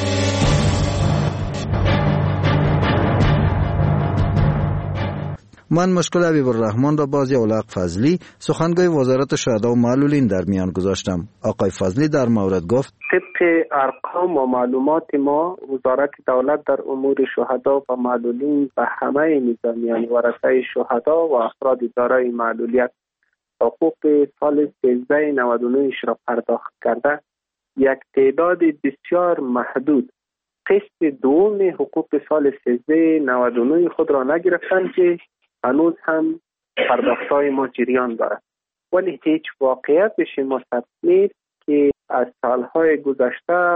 Speaker 10: من مشکل حبیب الرحمن را باز اولاق فضلی سخنگوی وزارت شهدا و معلولین در میان گذاشتم. آقای فضلی در مورد گفت
Speaker 11: طبق ارقام و معلومات ما وزارت دولت در امور شهدا و معلولین به همه نظامیان ورثه شهدا و افراد دارای معلولیت حقوق سال 1399 را پرداخت کرده. یک تعداد بسیار محدود قسط دوم حقوق سال 1399 خود را نگرفتند که هنوز هم پرداخت‌های ما جریان دارد. ولی هیچ واقعیتش مستثنی که از سالهای گذشته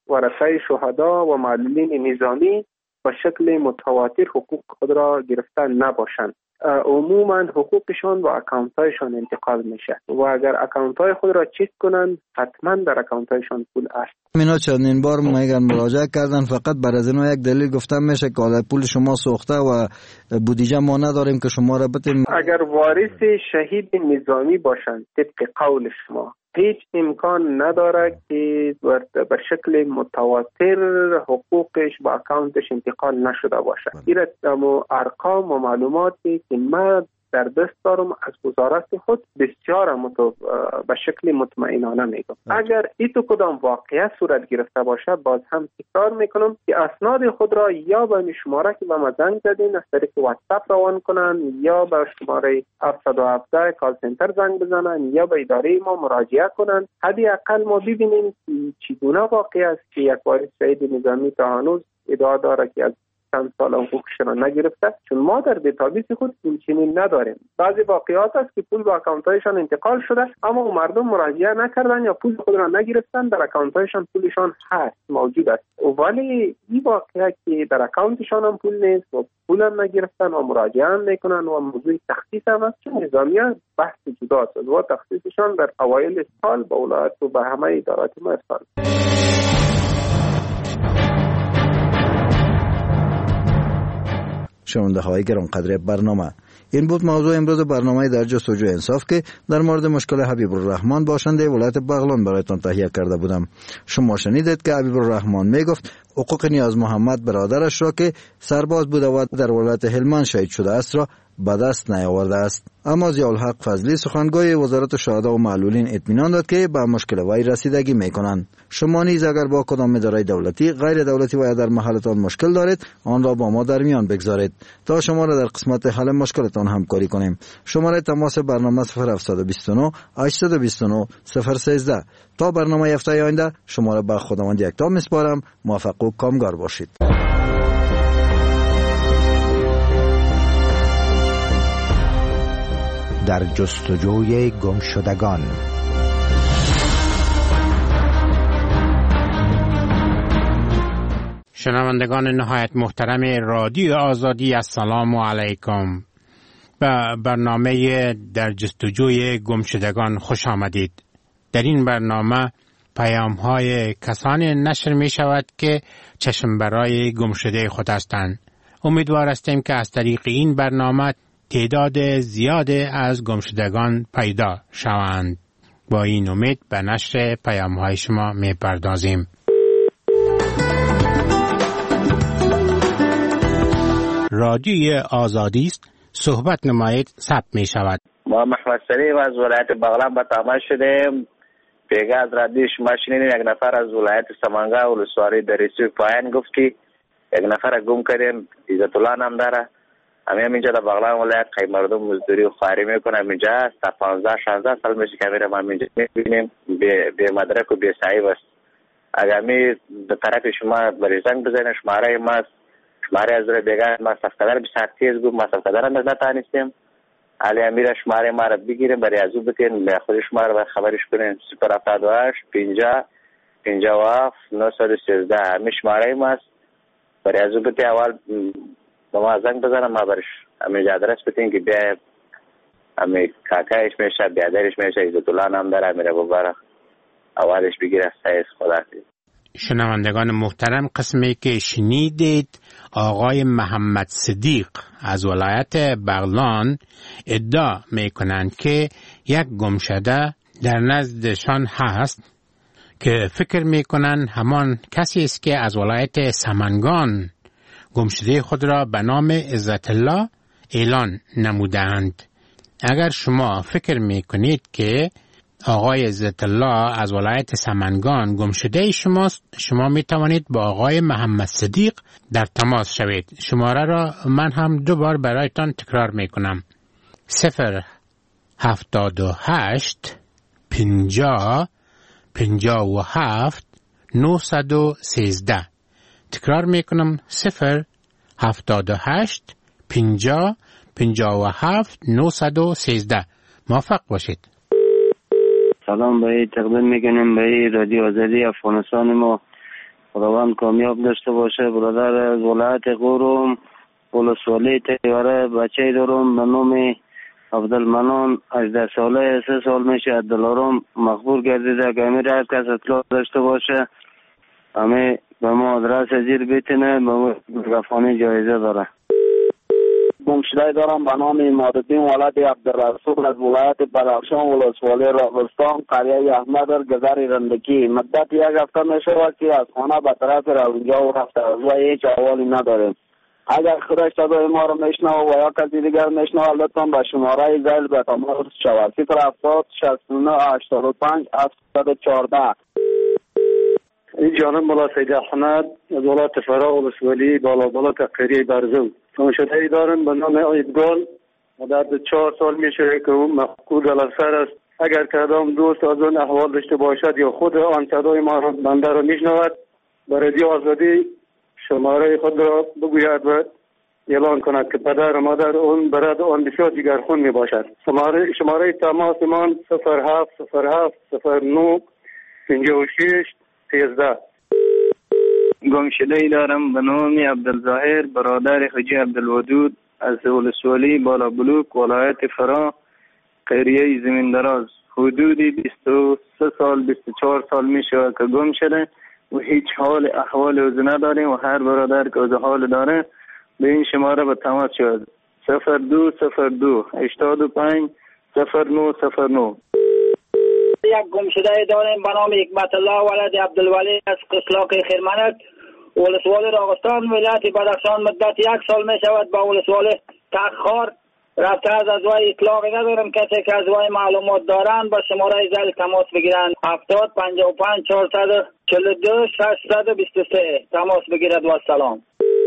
Speaker 11: ورثه شهدا و معلولین نظامی به شکل متواتر حقوق خود را گرفته نباشند. عموما حقوقشان و اکانت‌هایشان انتقال میشه و اگر اکانت‌های خود را چک کنند حتما در اکانت‌هایشان پول است.
Speaker 10: اینا چندین بار میگن مراجعه کردن، فقط بر از اینو یک دلیل گفتن میشه که پول شما سوخته و بودجه ما نداریم که شما را بتیم.
Speaker 11: اگر وارث شهید نظامی باشند طبق قول شما هیچ امکان نداره که بر شکل متواتر حقوقش با اکانتش انتقال نشده باشه. این ارقام و معلوماتی که من در دست دارم از وزارت خود بسیار به شکل مطمئنانه میگم. اگر ایتو کدام واقعیت صورت گرفته باشه باز هم تکرار میکنم که اسناد خود را یا به شماره که به ما زنگ زدین از طریق واتساپ روان کنن یا به شماره 717 کال سنتر زنگ بزنن یا به اداره ما مراجعه کنن. حداقل ما ببینیم که چگونه واقعی است که یک وارث شهید نظامی تا هنوز ادعا داره که از چند سال حقوقش را نگرفته، چون ما در دیتابیس خود این چنین نداریم. بعضی واقعات است که پول به اکانت‌هایشان انتقال شده اما مردم مراجعه نکردن یا پول خود را نگرفتن، در اکانت‌هایشان پولشان هست، موجود است، ولی این واقعه که در اکانتشان هم پول نیست و پول هم نگرفتن و مراجعه هم نکنن و موضوع تخصیص هم است. چون نظامیان بحث جدا است و تخصیصشان در اوایل سال به ولایت و به همه ادارات ما ارسال.
Speaker 10: شنونده های گرانقدر برنامه، این بود موضوع امروز برنامه در جستجوی انصاف که در مورد مشکل حبیب الرحمن باشنده ولایت بغلان برایتان تهیه کرده بودم. شما شنیدید که حبیب الرحمن میگفت حقوق نیاز محمد برادرش را که سرباز بوده و در ولایت هلمند شهید شده است را به دست نیاورده است. اما ضیاءالحق فضلی سخنگوی وزارت شهدا و معلولین اطمینان داد که به مشکل وی رسیدگی میکنند. شما نیز اگر با کدام اداره دولتی، غیر دولتی و یا در محلتان مشکل دارید آن را با ما در میان بگذارید تا شما را در قسمت حل مشکلتان همکاری کنیم. شماره تماس برنامه 0729 829 013. تا برنامه هفته آینده شما را به خداوند یکتا میسپارم. موفق و کامگار باشید.
Speaker 12: در جستجوی گمشدگان.
Speaker 7: شنوندگان نهایت محترم رادیو آزادی، السلام علیکم. به برنامه در جستجوی گمشدگان خوش آمدید. در این برنامه پیام‌های کسانی نشر می شود که چشم برای گمشده خود هستند. امیدوار هستیم که از طریق این برنامه تعداد زیاد از گمشدگان پیدا شوند. با این امید به نشر پیام‌های شما می پردازیم. رادیوی آزادی است، صحبت نمایید، ثبت می شود.
Speaker 13: ما محمد سلیم از ولایت بغلان به تماس شدیم. پیگاه از رادیو شما شنیدیم یک نفر از ولایت سمنگا ولسوالی دریچه پایان گفت که یک نفر گم کردیم، عزت الله نام داره. همین اینجا در بغلان ولایت خیلی مردم مزدوری و خواری میکنه. اینجا تا 15-16 سال میشه که میرم اینجا میبینیم به مدرک و به صحیح است. اگر می به طرف شما بریزنگ بزنید شماره ما شماره از بیگاه ما صفقدر بسیار تیز بود، ما صفقدر هم نتانستیم. علی امیر شماره ما را بگیریم برای ازو بکنیم به خود شما را خبرش کنیم. 078 50 57 913 همین شماره ما است. برای ازو بکنیم اول با ما زنگ بزنم ما برش همین آدرس بکنیم که بیا همین کاکایش میشه بیادرش میشه عزت الله نام داره میره بباره اولش بگیره. سعیس خداحافظ.
Speaker 7: شنوندگان محترم، قسمی که شنیدید آقای محمد صدیق از ولایت بغلان ادعا میکنند که یک گمشده در نزدشان هست که فکر میکنند همان کسی است که از ولایت سمنگان گمشده خود را به نام عزت الله اعلان نمودند. اگر شما فکر میکنید که آقای عزت الله از ولایت سمنگان گمشده شماست، شما می توانید با آقای محمد صدیق در تماس شوید. شماره را من هم دوبار برایتان تکرار می کنم. 078 50 57 913. تکرار می کنم 078 50 57 913. موفق باشید.
Speaker 14: سلام به تقدیم میکنیم به رادیو آزادی افغانستان. ما خداوند کامیاب داشته باشه. برادر از ولایت غورم ولسوالی تیوره بچه دارم به نام عبدالمنان 18 ساله 3 سال میشه دلارم مخبور گردیده که امیر هر کس اطلاع داشته باشه همه به ما آدرس زیر بیتینه به ما رفانی جایزه داره.
Speaker 15: گمشده دارم به نام امادالدین ولد عبدالرسول از ولایت بدخشان ولسوالی راغستان قریه احمد در گذر رندکی. مدت 1 هفته می شود که از خانه به طرف رونجا و رفته و هیچ احوالی نداریم. اگر خودش صدای ما رو میشنوه و یا کسی دیگر میشنوه لطفا به شماره زیل به تماس شود 070 69 85 714.
Speaker 16: این جانب ملا سید احمد از ولایت فرا ولسوالی بالا قریه برزو. گمشده ای دارم به نام ایدگال مدت 4 سال میشه که اون مفقود الافسر است. اگر کدام دوست از اون احوال داشته باشد یا خود آن صدای ما رو بنده رو میشنود به رادیو آزادی شماره خود را بگوید و اعلان کند که پدر و مادر اون برد آن بسیار جگرخون می باشد. شماره تماس من 0707 09 56 13.
Speaker 14: گمشده ای دارم به نام عبدالظاهر برادر حجی عبدالودود از ولسوالی بالا بلوک ولایت فرا قریه زمین دراز. حدودی 23 سال 24 سال می شود که گم شده و هیچ حال احوال اوز نداریم و هر برادر که اوز حال داره به این شماره به تماس شد 0202 85 0909.
Speaker 17: یک گمشده داریم به نام حکمت الله ولد عبدالولی از قسلاق خیرمنک ولسوالی راغستان ولایت بدخشان. مدت 1 سال می شود با ولسوالی تخار رفته از وی اطلاقی ندارم. کسی که از وی معلومات دارند با شماره زل تماس بگیرند 70 55 442 623 تماس بگیرد و سلام.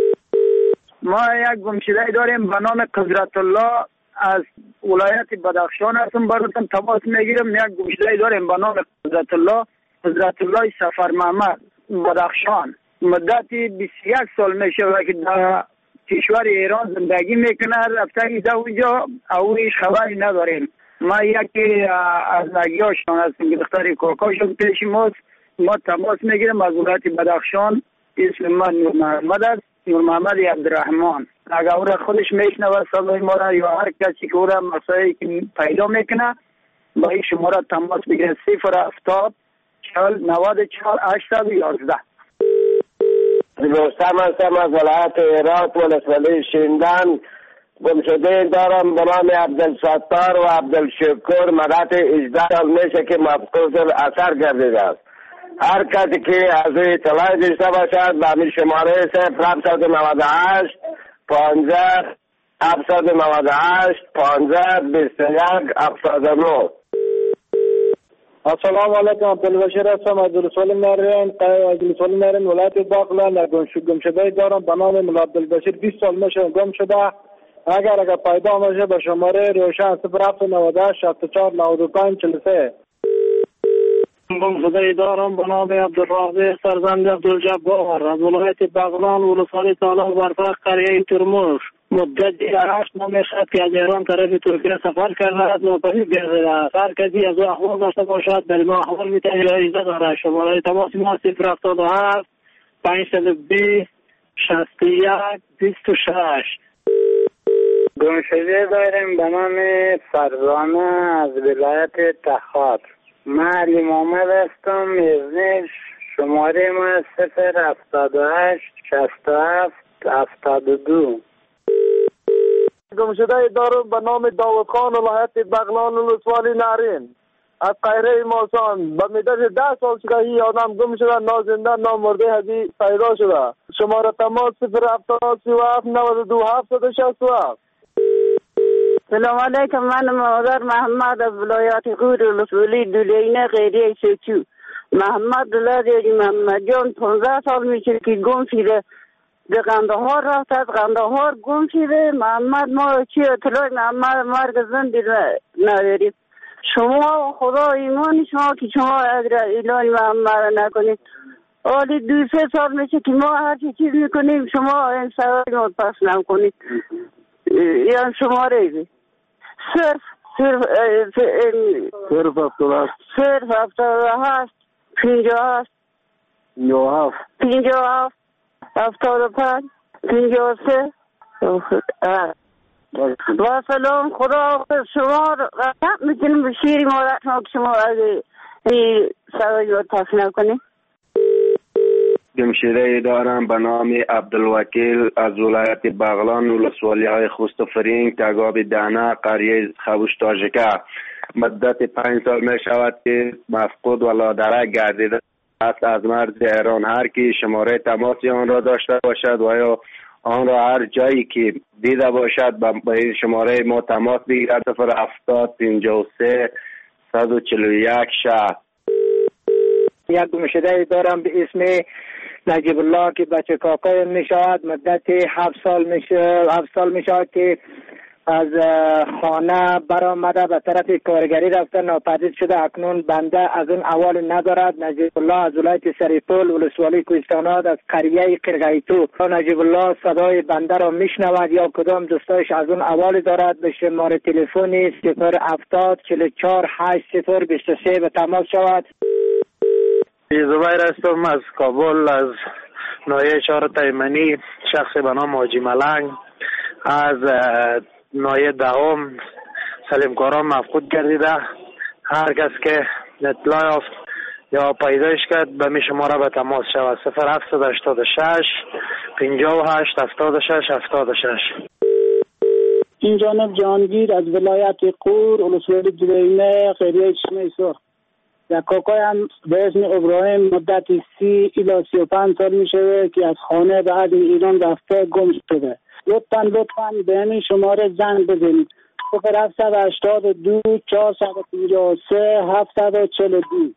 Speaker 15: ما یک گمشده داریم به نام قدرت الله از ولایت بدخشان هستم براتون تماس میگیرم. یک گمشده داریم به نام قدرت الله سفر محمد بدخشان. مدتی 21 سال میشه که در کشور ایران زندگی میکنه. رفته ایده اونجا او هیچ خبری نداریم. ما یکی از نگیاشان هستیم که دختر کوکاشون پیش ماست. ما تماس میگیرم از ولایت بدخشان. اسم من نور محمد است، نور محمد عبدالرحمن. اگر او را خودش میشنوه صدای ما را یا هر کسی که او را مسائلی که پیدا میکنه با این شماره تماس بگیره 070 40 94 811.
Speaker 18: رستم هستم از ولایت هرات ولسوالی شیندان. گمشده دارم به نام عبدالستار و عبدالشکر. مدت 18 سال میشه که مفقود اثر گردیده است. هر کسی که از این اطلاع داشته باشد به همین شماره 0798 50 798 50 21 79.
Speaker 16: السلام علیکم. عبدالبشیر هستم از ولسوالی نرین ولایت باغلان. گمشده دارم به نام ملا عبدالبشیر 20 سال میشه گم شده. اگر پیدا میشه به شماره روشن 0798 74 95 43.
Speaker 15: گمشده دارم به نام عبدالرازق فرزند عبدالجبار از ولایت باغلان ولسوالی تالاب برفق قریه ترموش. مدت 8 ماه میشد که از ایران طرف ترکیه سفر کرده است. ناپدید گردیده است. هر کسی از او احوال داشته باشد در ما احوال میتونه جایزه داره. شماره تماس ما 077 520 61 26. گمشده داریم به نام فرزانه از ولایت تخار. من علی محمد هستم. میزنش شماره ما 078 67 72.
Speaker 16: گمشده دارم به نام داود خان ولایت بغلان ولسوالی نارین از قیره ماسان. به مدت 10 سال که این آدم گم شده نازنده نامرده هدی پیدا شده. شماره تماس 070 92 767.
Speaker 19: سلام علیکم. من مادر محمد از ولایت غور ولسوالی دولینه قریه سیچو. محمد دلاری محمد جان 15 سال میشه که گم شده. به قندهار رفت از قندهار گم شده. محمد ما چی اطلاع محمد مرگ زندی نداریم. شما خدا ایمان شما که شما اعلان محمد نکنید. حالی 2-3 سال میشه که ما هر چیز میکنیم شما این سوال ما پس نکنید. یعنی شماره بی صرف 58 58 57 75 53 با سلام. خدا شما رحمت میکنیم به شیر مادر شما از این صدای رو تفنه کنیم.
Speaker 2: گمشده دارم به نام عبدالوکیل از ولایت بغلان ولسوالی های خوست و فرینگ تگاب دانه قریه خبوش تاجکه. مدت 5 سال می شود که مفقود و لادرک گردیده است از مرز ایران. هر کی شماره تماسی آن را داشته باشد و یا آن را هر جایی که دیده باشد به این شماره ما تماس بگیرد. 070 53 141 60.
Speaker 17: یک گمشده دارم به اسم نجیب الله که بچه کاکای می شود. مدت 7 سال می شود که از خانه برآمده به طرف کارگری رفته ناپدید شده. اکنون بنده از اون احوال ندارد. نجیب الله از ولایت سریپول ولسوالی کوهستانات از قریه قرقیتو. نجیب الله صدای بنده را میشنود یا کدام دوستایش از اون احوال دارد به شماره تلفنی 070 44 80 23 به تماس شود.
Speaker 3: زبیر هستم از کابل، از ناحیه شهر تیمنی. شخص به نام حاجی ملنگ از ناحیه دهم سلیمکاران مفقود گردیده. هر کس که اطلاع یافت یا پیدایش کرد به می شماره به تماس شود. 0786 58 76 76.
Speaker 20: این جانب جهانگیر از ولایت قور ولسوالی دوینه قریه چشمه سرخ. یک کاکایم به اسم ابراهیم مدت 30 الی 35 سال می شود که از خانه به عدن ایران رفته گم شده. لطفاً به همین شماره زنگ بزنید. 0782 453 742.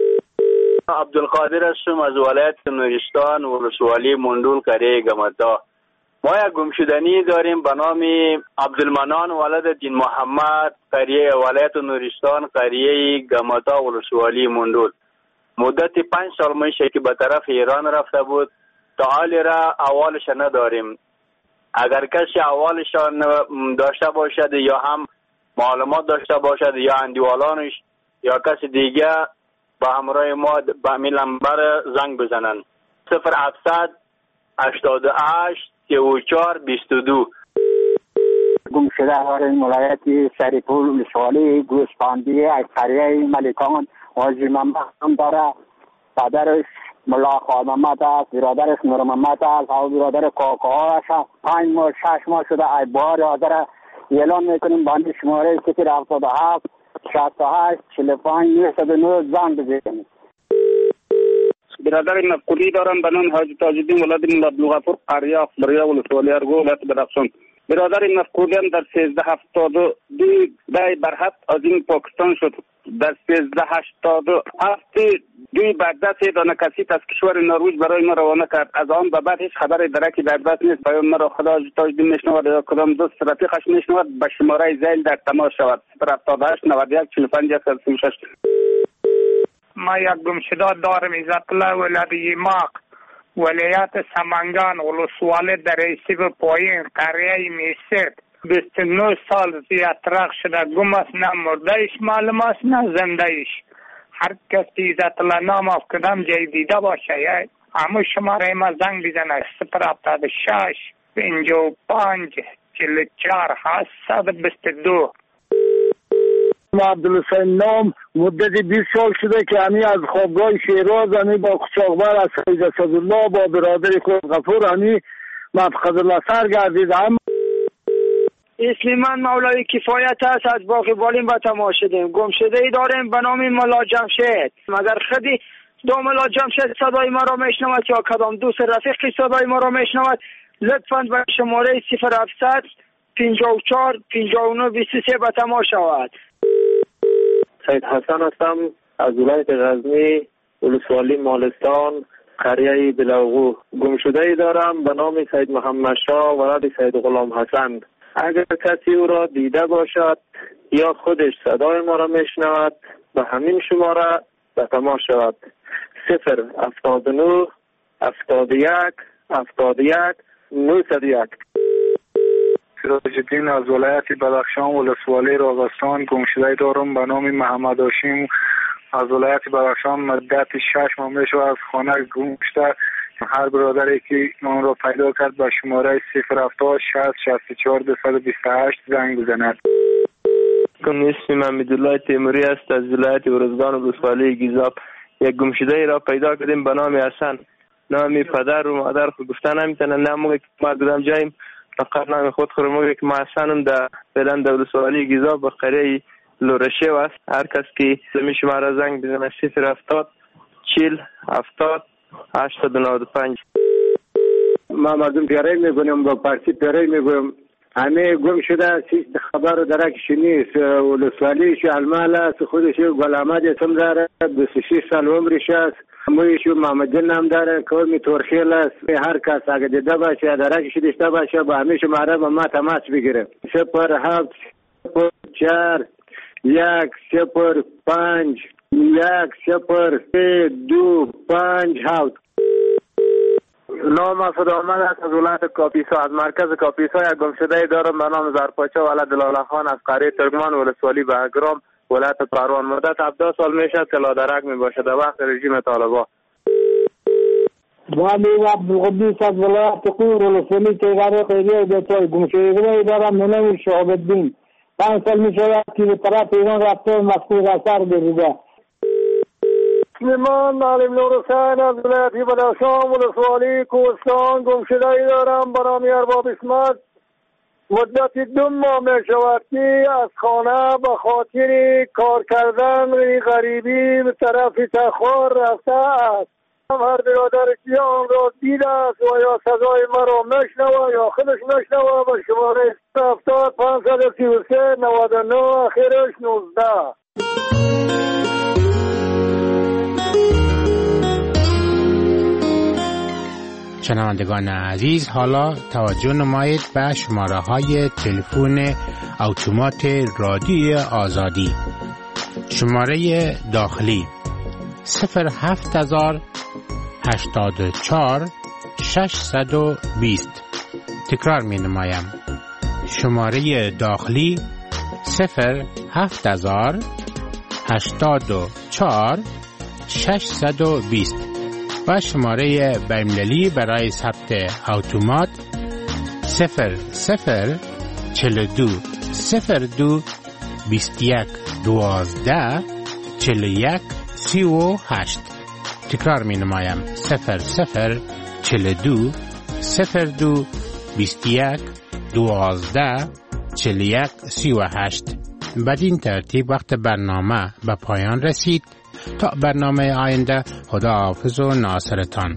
Speaker 21: عبدالقادر هستم از ولایت نورستان ولسوالی مندول قریه گمتا. ما یک گمشدنی داریم به نام عبدالمنان ولد دین محمد قریه ولایت نورستان قریه گمتا ولسوالی مندول. مدت 5 سال میشه که به طرف ایران رفته بود. تا حال را احوالش نداریم. اگر کسی احوالشان داشته باشد یا هم معلومات داشته باشد یا اندیوالانش یا کسی دیگه با همراه ما به همین نمبر زنگ بزنن. 0700 88 34 22.
Speaker 22: گمشده داریم ولایت سریپول ولسوالی گوسفندی از قریه ملکان. حاجی محمد هم داره. پدرش ملا خان محمد است، برادرش نور محمد است و برادر کاکاهاش 5 ماه 6 ماه شده. ای بار حاضر اعلان میکنیم باندی شماره 077 68 45 909 زنگ بزنید.
Speaker 20: برادر مفقودی دارم به نام حاجی تاج الدین ولد ملا عبدالغفور قریه اخباریه ولسوالی ارگو ولایت بدخشان. برادر مفقودی هم در 1372 دای برحق از این پاکستان شد. در 1387 دوی بردست دانه کسی از کشور نروژ برای ما روانه کرد. از آن به بعد هیچ خبر درکی در دست نیست. پیام مرا خدا تاج الدین میشنود یا کدام دوست رفیقش میشنود به شماره زیل در تماس شود. 078 91 45 136.
Speaker 23: ما یک گمشده دارم عزت الله ولادی ماق ولایت سمنگان ولسوالی در ایسیب پایین قریه میسر. 29 سال زیادترک شده گم است. نه مردهش معلوم است نه زندهش. هر کسی عزت الله نام از کدام جای دیده باشه همون شماره ما زنگ بزنه. 076 55 44 722.
Speaker 20: ما عبدالحسین نام مدت 20 سال شده که همی از خوابگاه شیراز همی با قچاقبر از سید اسدالله با برادر خود غفور همی مفقد الله سر گردیدم.
Speaker 15: اسم من مولای کفایت است. از باقی بالین به تماس شدیم. گمشده ای داریم به نام ملا جمشید. مگر خودی دو ملا جمشید صدای ما را میشنود یا کدام دوست رفیقی صدای ما را میشنود لطفاً به شماره 0700 54 59 23 به تماس شود.
Speaker 2: سید حسن هستم از ولایت غزنی ولسوالی مالستان قریه بلاغو. گمشده ای دارم به نام سید محمد شاه ولد سید غلام حسن. اگر کسی او را دیده باشد یا خودش صدای ما را میشنود به همین شماره به تماس شود. 079 71 71 901.
Speaker 24: سراج الدین از ولایت بدخشان ولسوالی راغستان. گمشده دارم به نام محمد هاشم از ولایت بدخشان مدت 6 ماه میشه از خانه گم شده. هر برادری که اون را پیدا کرد به شماره 070 60 64 228 زنگ بزند.
Speaker 1: اسم حمیدالله تیموری است از ولایت ارزگان و ولسوالی گیزاب. یک گمشده ای را پیدا کردیم به نام حسن. نام پدر و مادر خود گفتن نمیتونن. نه موقع که ما بودم جاییم فقط نام خود خود موقع که ما حسنم در فعلا در ولسوالی گیزاب به قریه لورشه است. هر کس که می شماره زنگ بزنه 070 40 70 895.
Speaker 4: ما مردم پیاره میگویم با پارسی پیاره میگویم. همه گم شده چیز خبر رو درکش نیست. ولسوالیش المال است. خودش گل احمد اسم داره. 26 سال عمرش است. مویشو محمد جن نام داره. قوم تورخیل است. هر کس اگه دیده باشه درکش داشته باشه با همیشه ماره با ما تماس بگیره. 07 4 1 0 5 1 0 3 2 5 7.
Speaker 3: نام مسعود احمد است از ولایت کاپیسا. از مرکز کاپیسا یک گمشده دارم به نام زرپاچه ولد لاله خان از قریه ترکمان ولسوالی بهگرام ولایت پروان. مدت 17 سال میشد که لادرک میباشد در وقت رژیم طالبان.
Speaker 20: ولی عبدالقدوس از ولایت قور ولسوالی تیغار قیریه بیتای گمشده دارم به نام شهاب الدین. 5 سال میشود که به طرف ایران رفته مفقود اثر بریده.
Speaker 9: سلیمان معلم نورحسین از ولایت بدخشان ولسوالی کوهستان گمشده ای دارم به نام ارباب اسمت. مدت 2 ماه می شود که از خانه به خاطر کار کردن غریبی به طرف تخار رفته است. هر برادر که آن را دیده است و یا صدای مرا میشنوه یا خودش میشنوه به شماره 70 533 99 آخرش 19.
Speaker 7: شنوندگان عزیز، حالا توجه نمایید به شماره های تلفن اتومات رادیوی آزادی. شماره داخلی 07084 620. تکرار می نمایم. شماره داخلی 07084 620 و شماره بین‌المللی برای ثبت اتومات 0042 02 21 12 41 38. تکرار می نمایم 0042 02 21 12 41 38. بدین ترتیب وقت برنامه به پایان رسید. تا برنامه آینده، خدا حافظ و ناصرتان.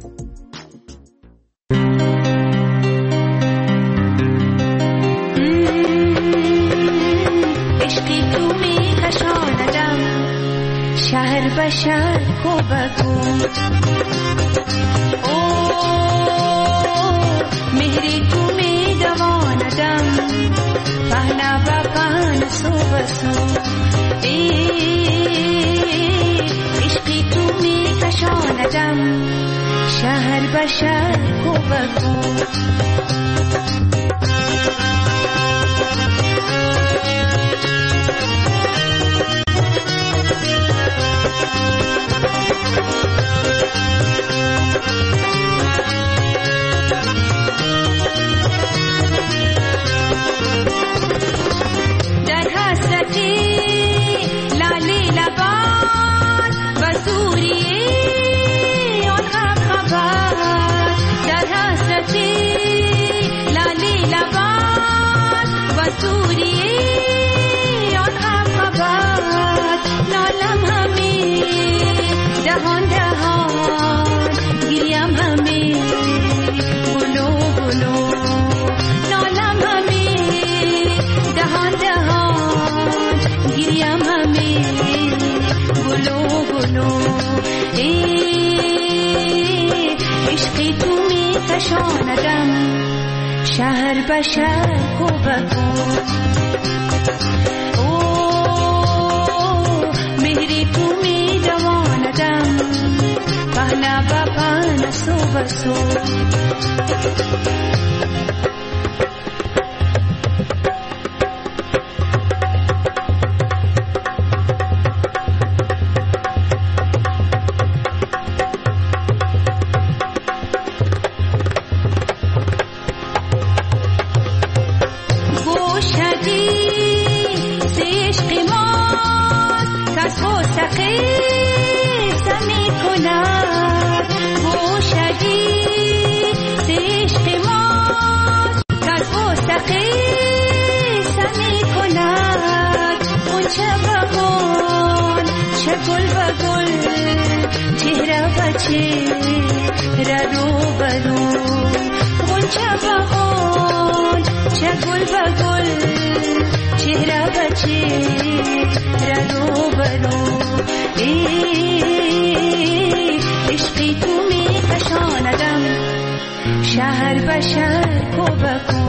Speaker 5: عشقی تو می کشاندم شهر به شهر کو بگو. مهری تو می دواندم پهنا با پهن سو بسو. کشاندم شهر به شهر کو بگو. در حسرتی لالی لبان و سوریه لالی لبان و سوریه آنها خبر. نالم همی دهان دهان گریم همی گلو گلو. نالم همی دهان دهان گریم همی گلو گلو. عشقی تو می کشاندم شهر به شهر کو بگو. مهری تو می دواندم پهنا با پهن سو بسو. کند گوشگی عشق ماست که از وسقی سمی کند اون چه بغان چه گل و گل چهره و چهره رو برو اون چه بغان چه گل و گل چهره و چهره رو برو عشقی تو می کشاندم شهر به شهر کو بکن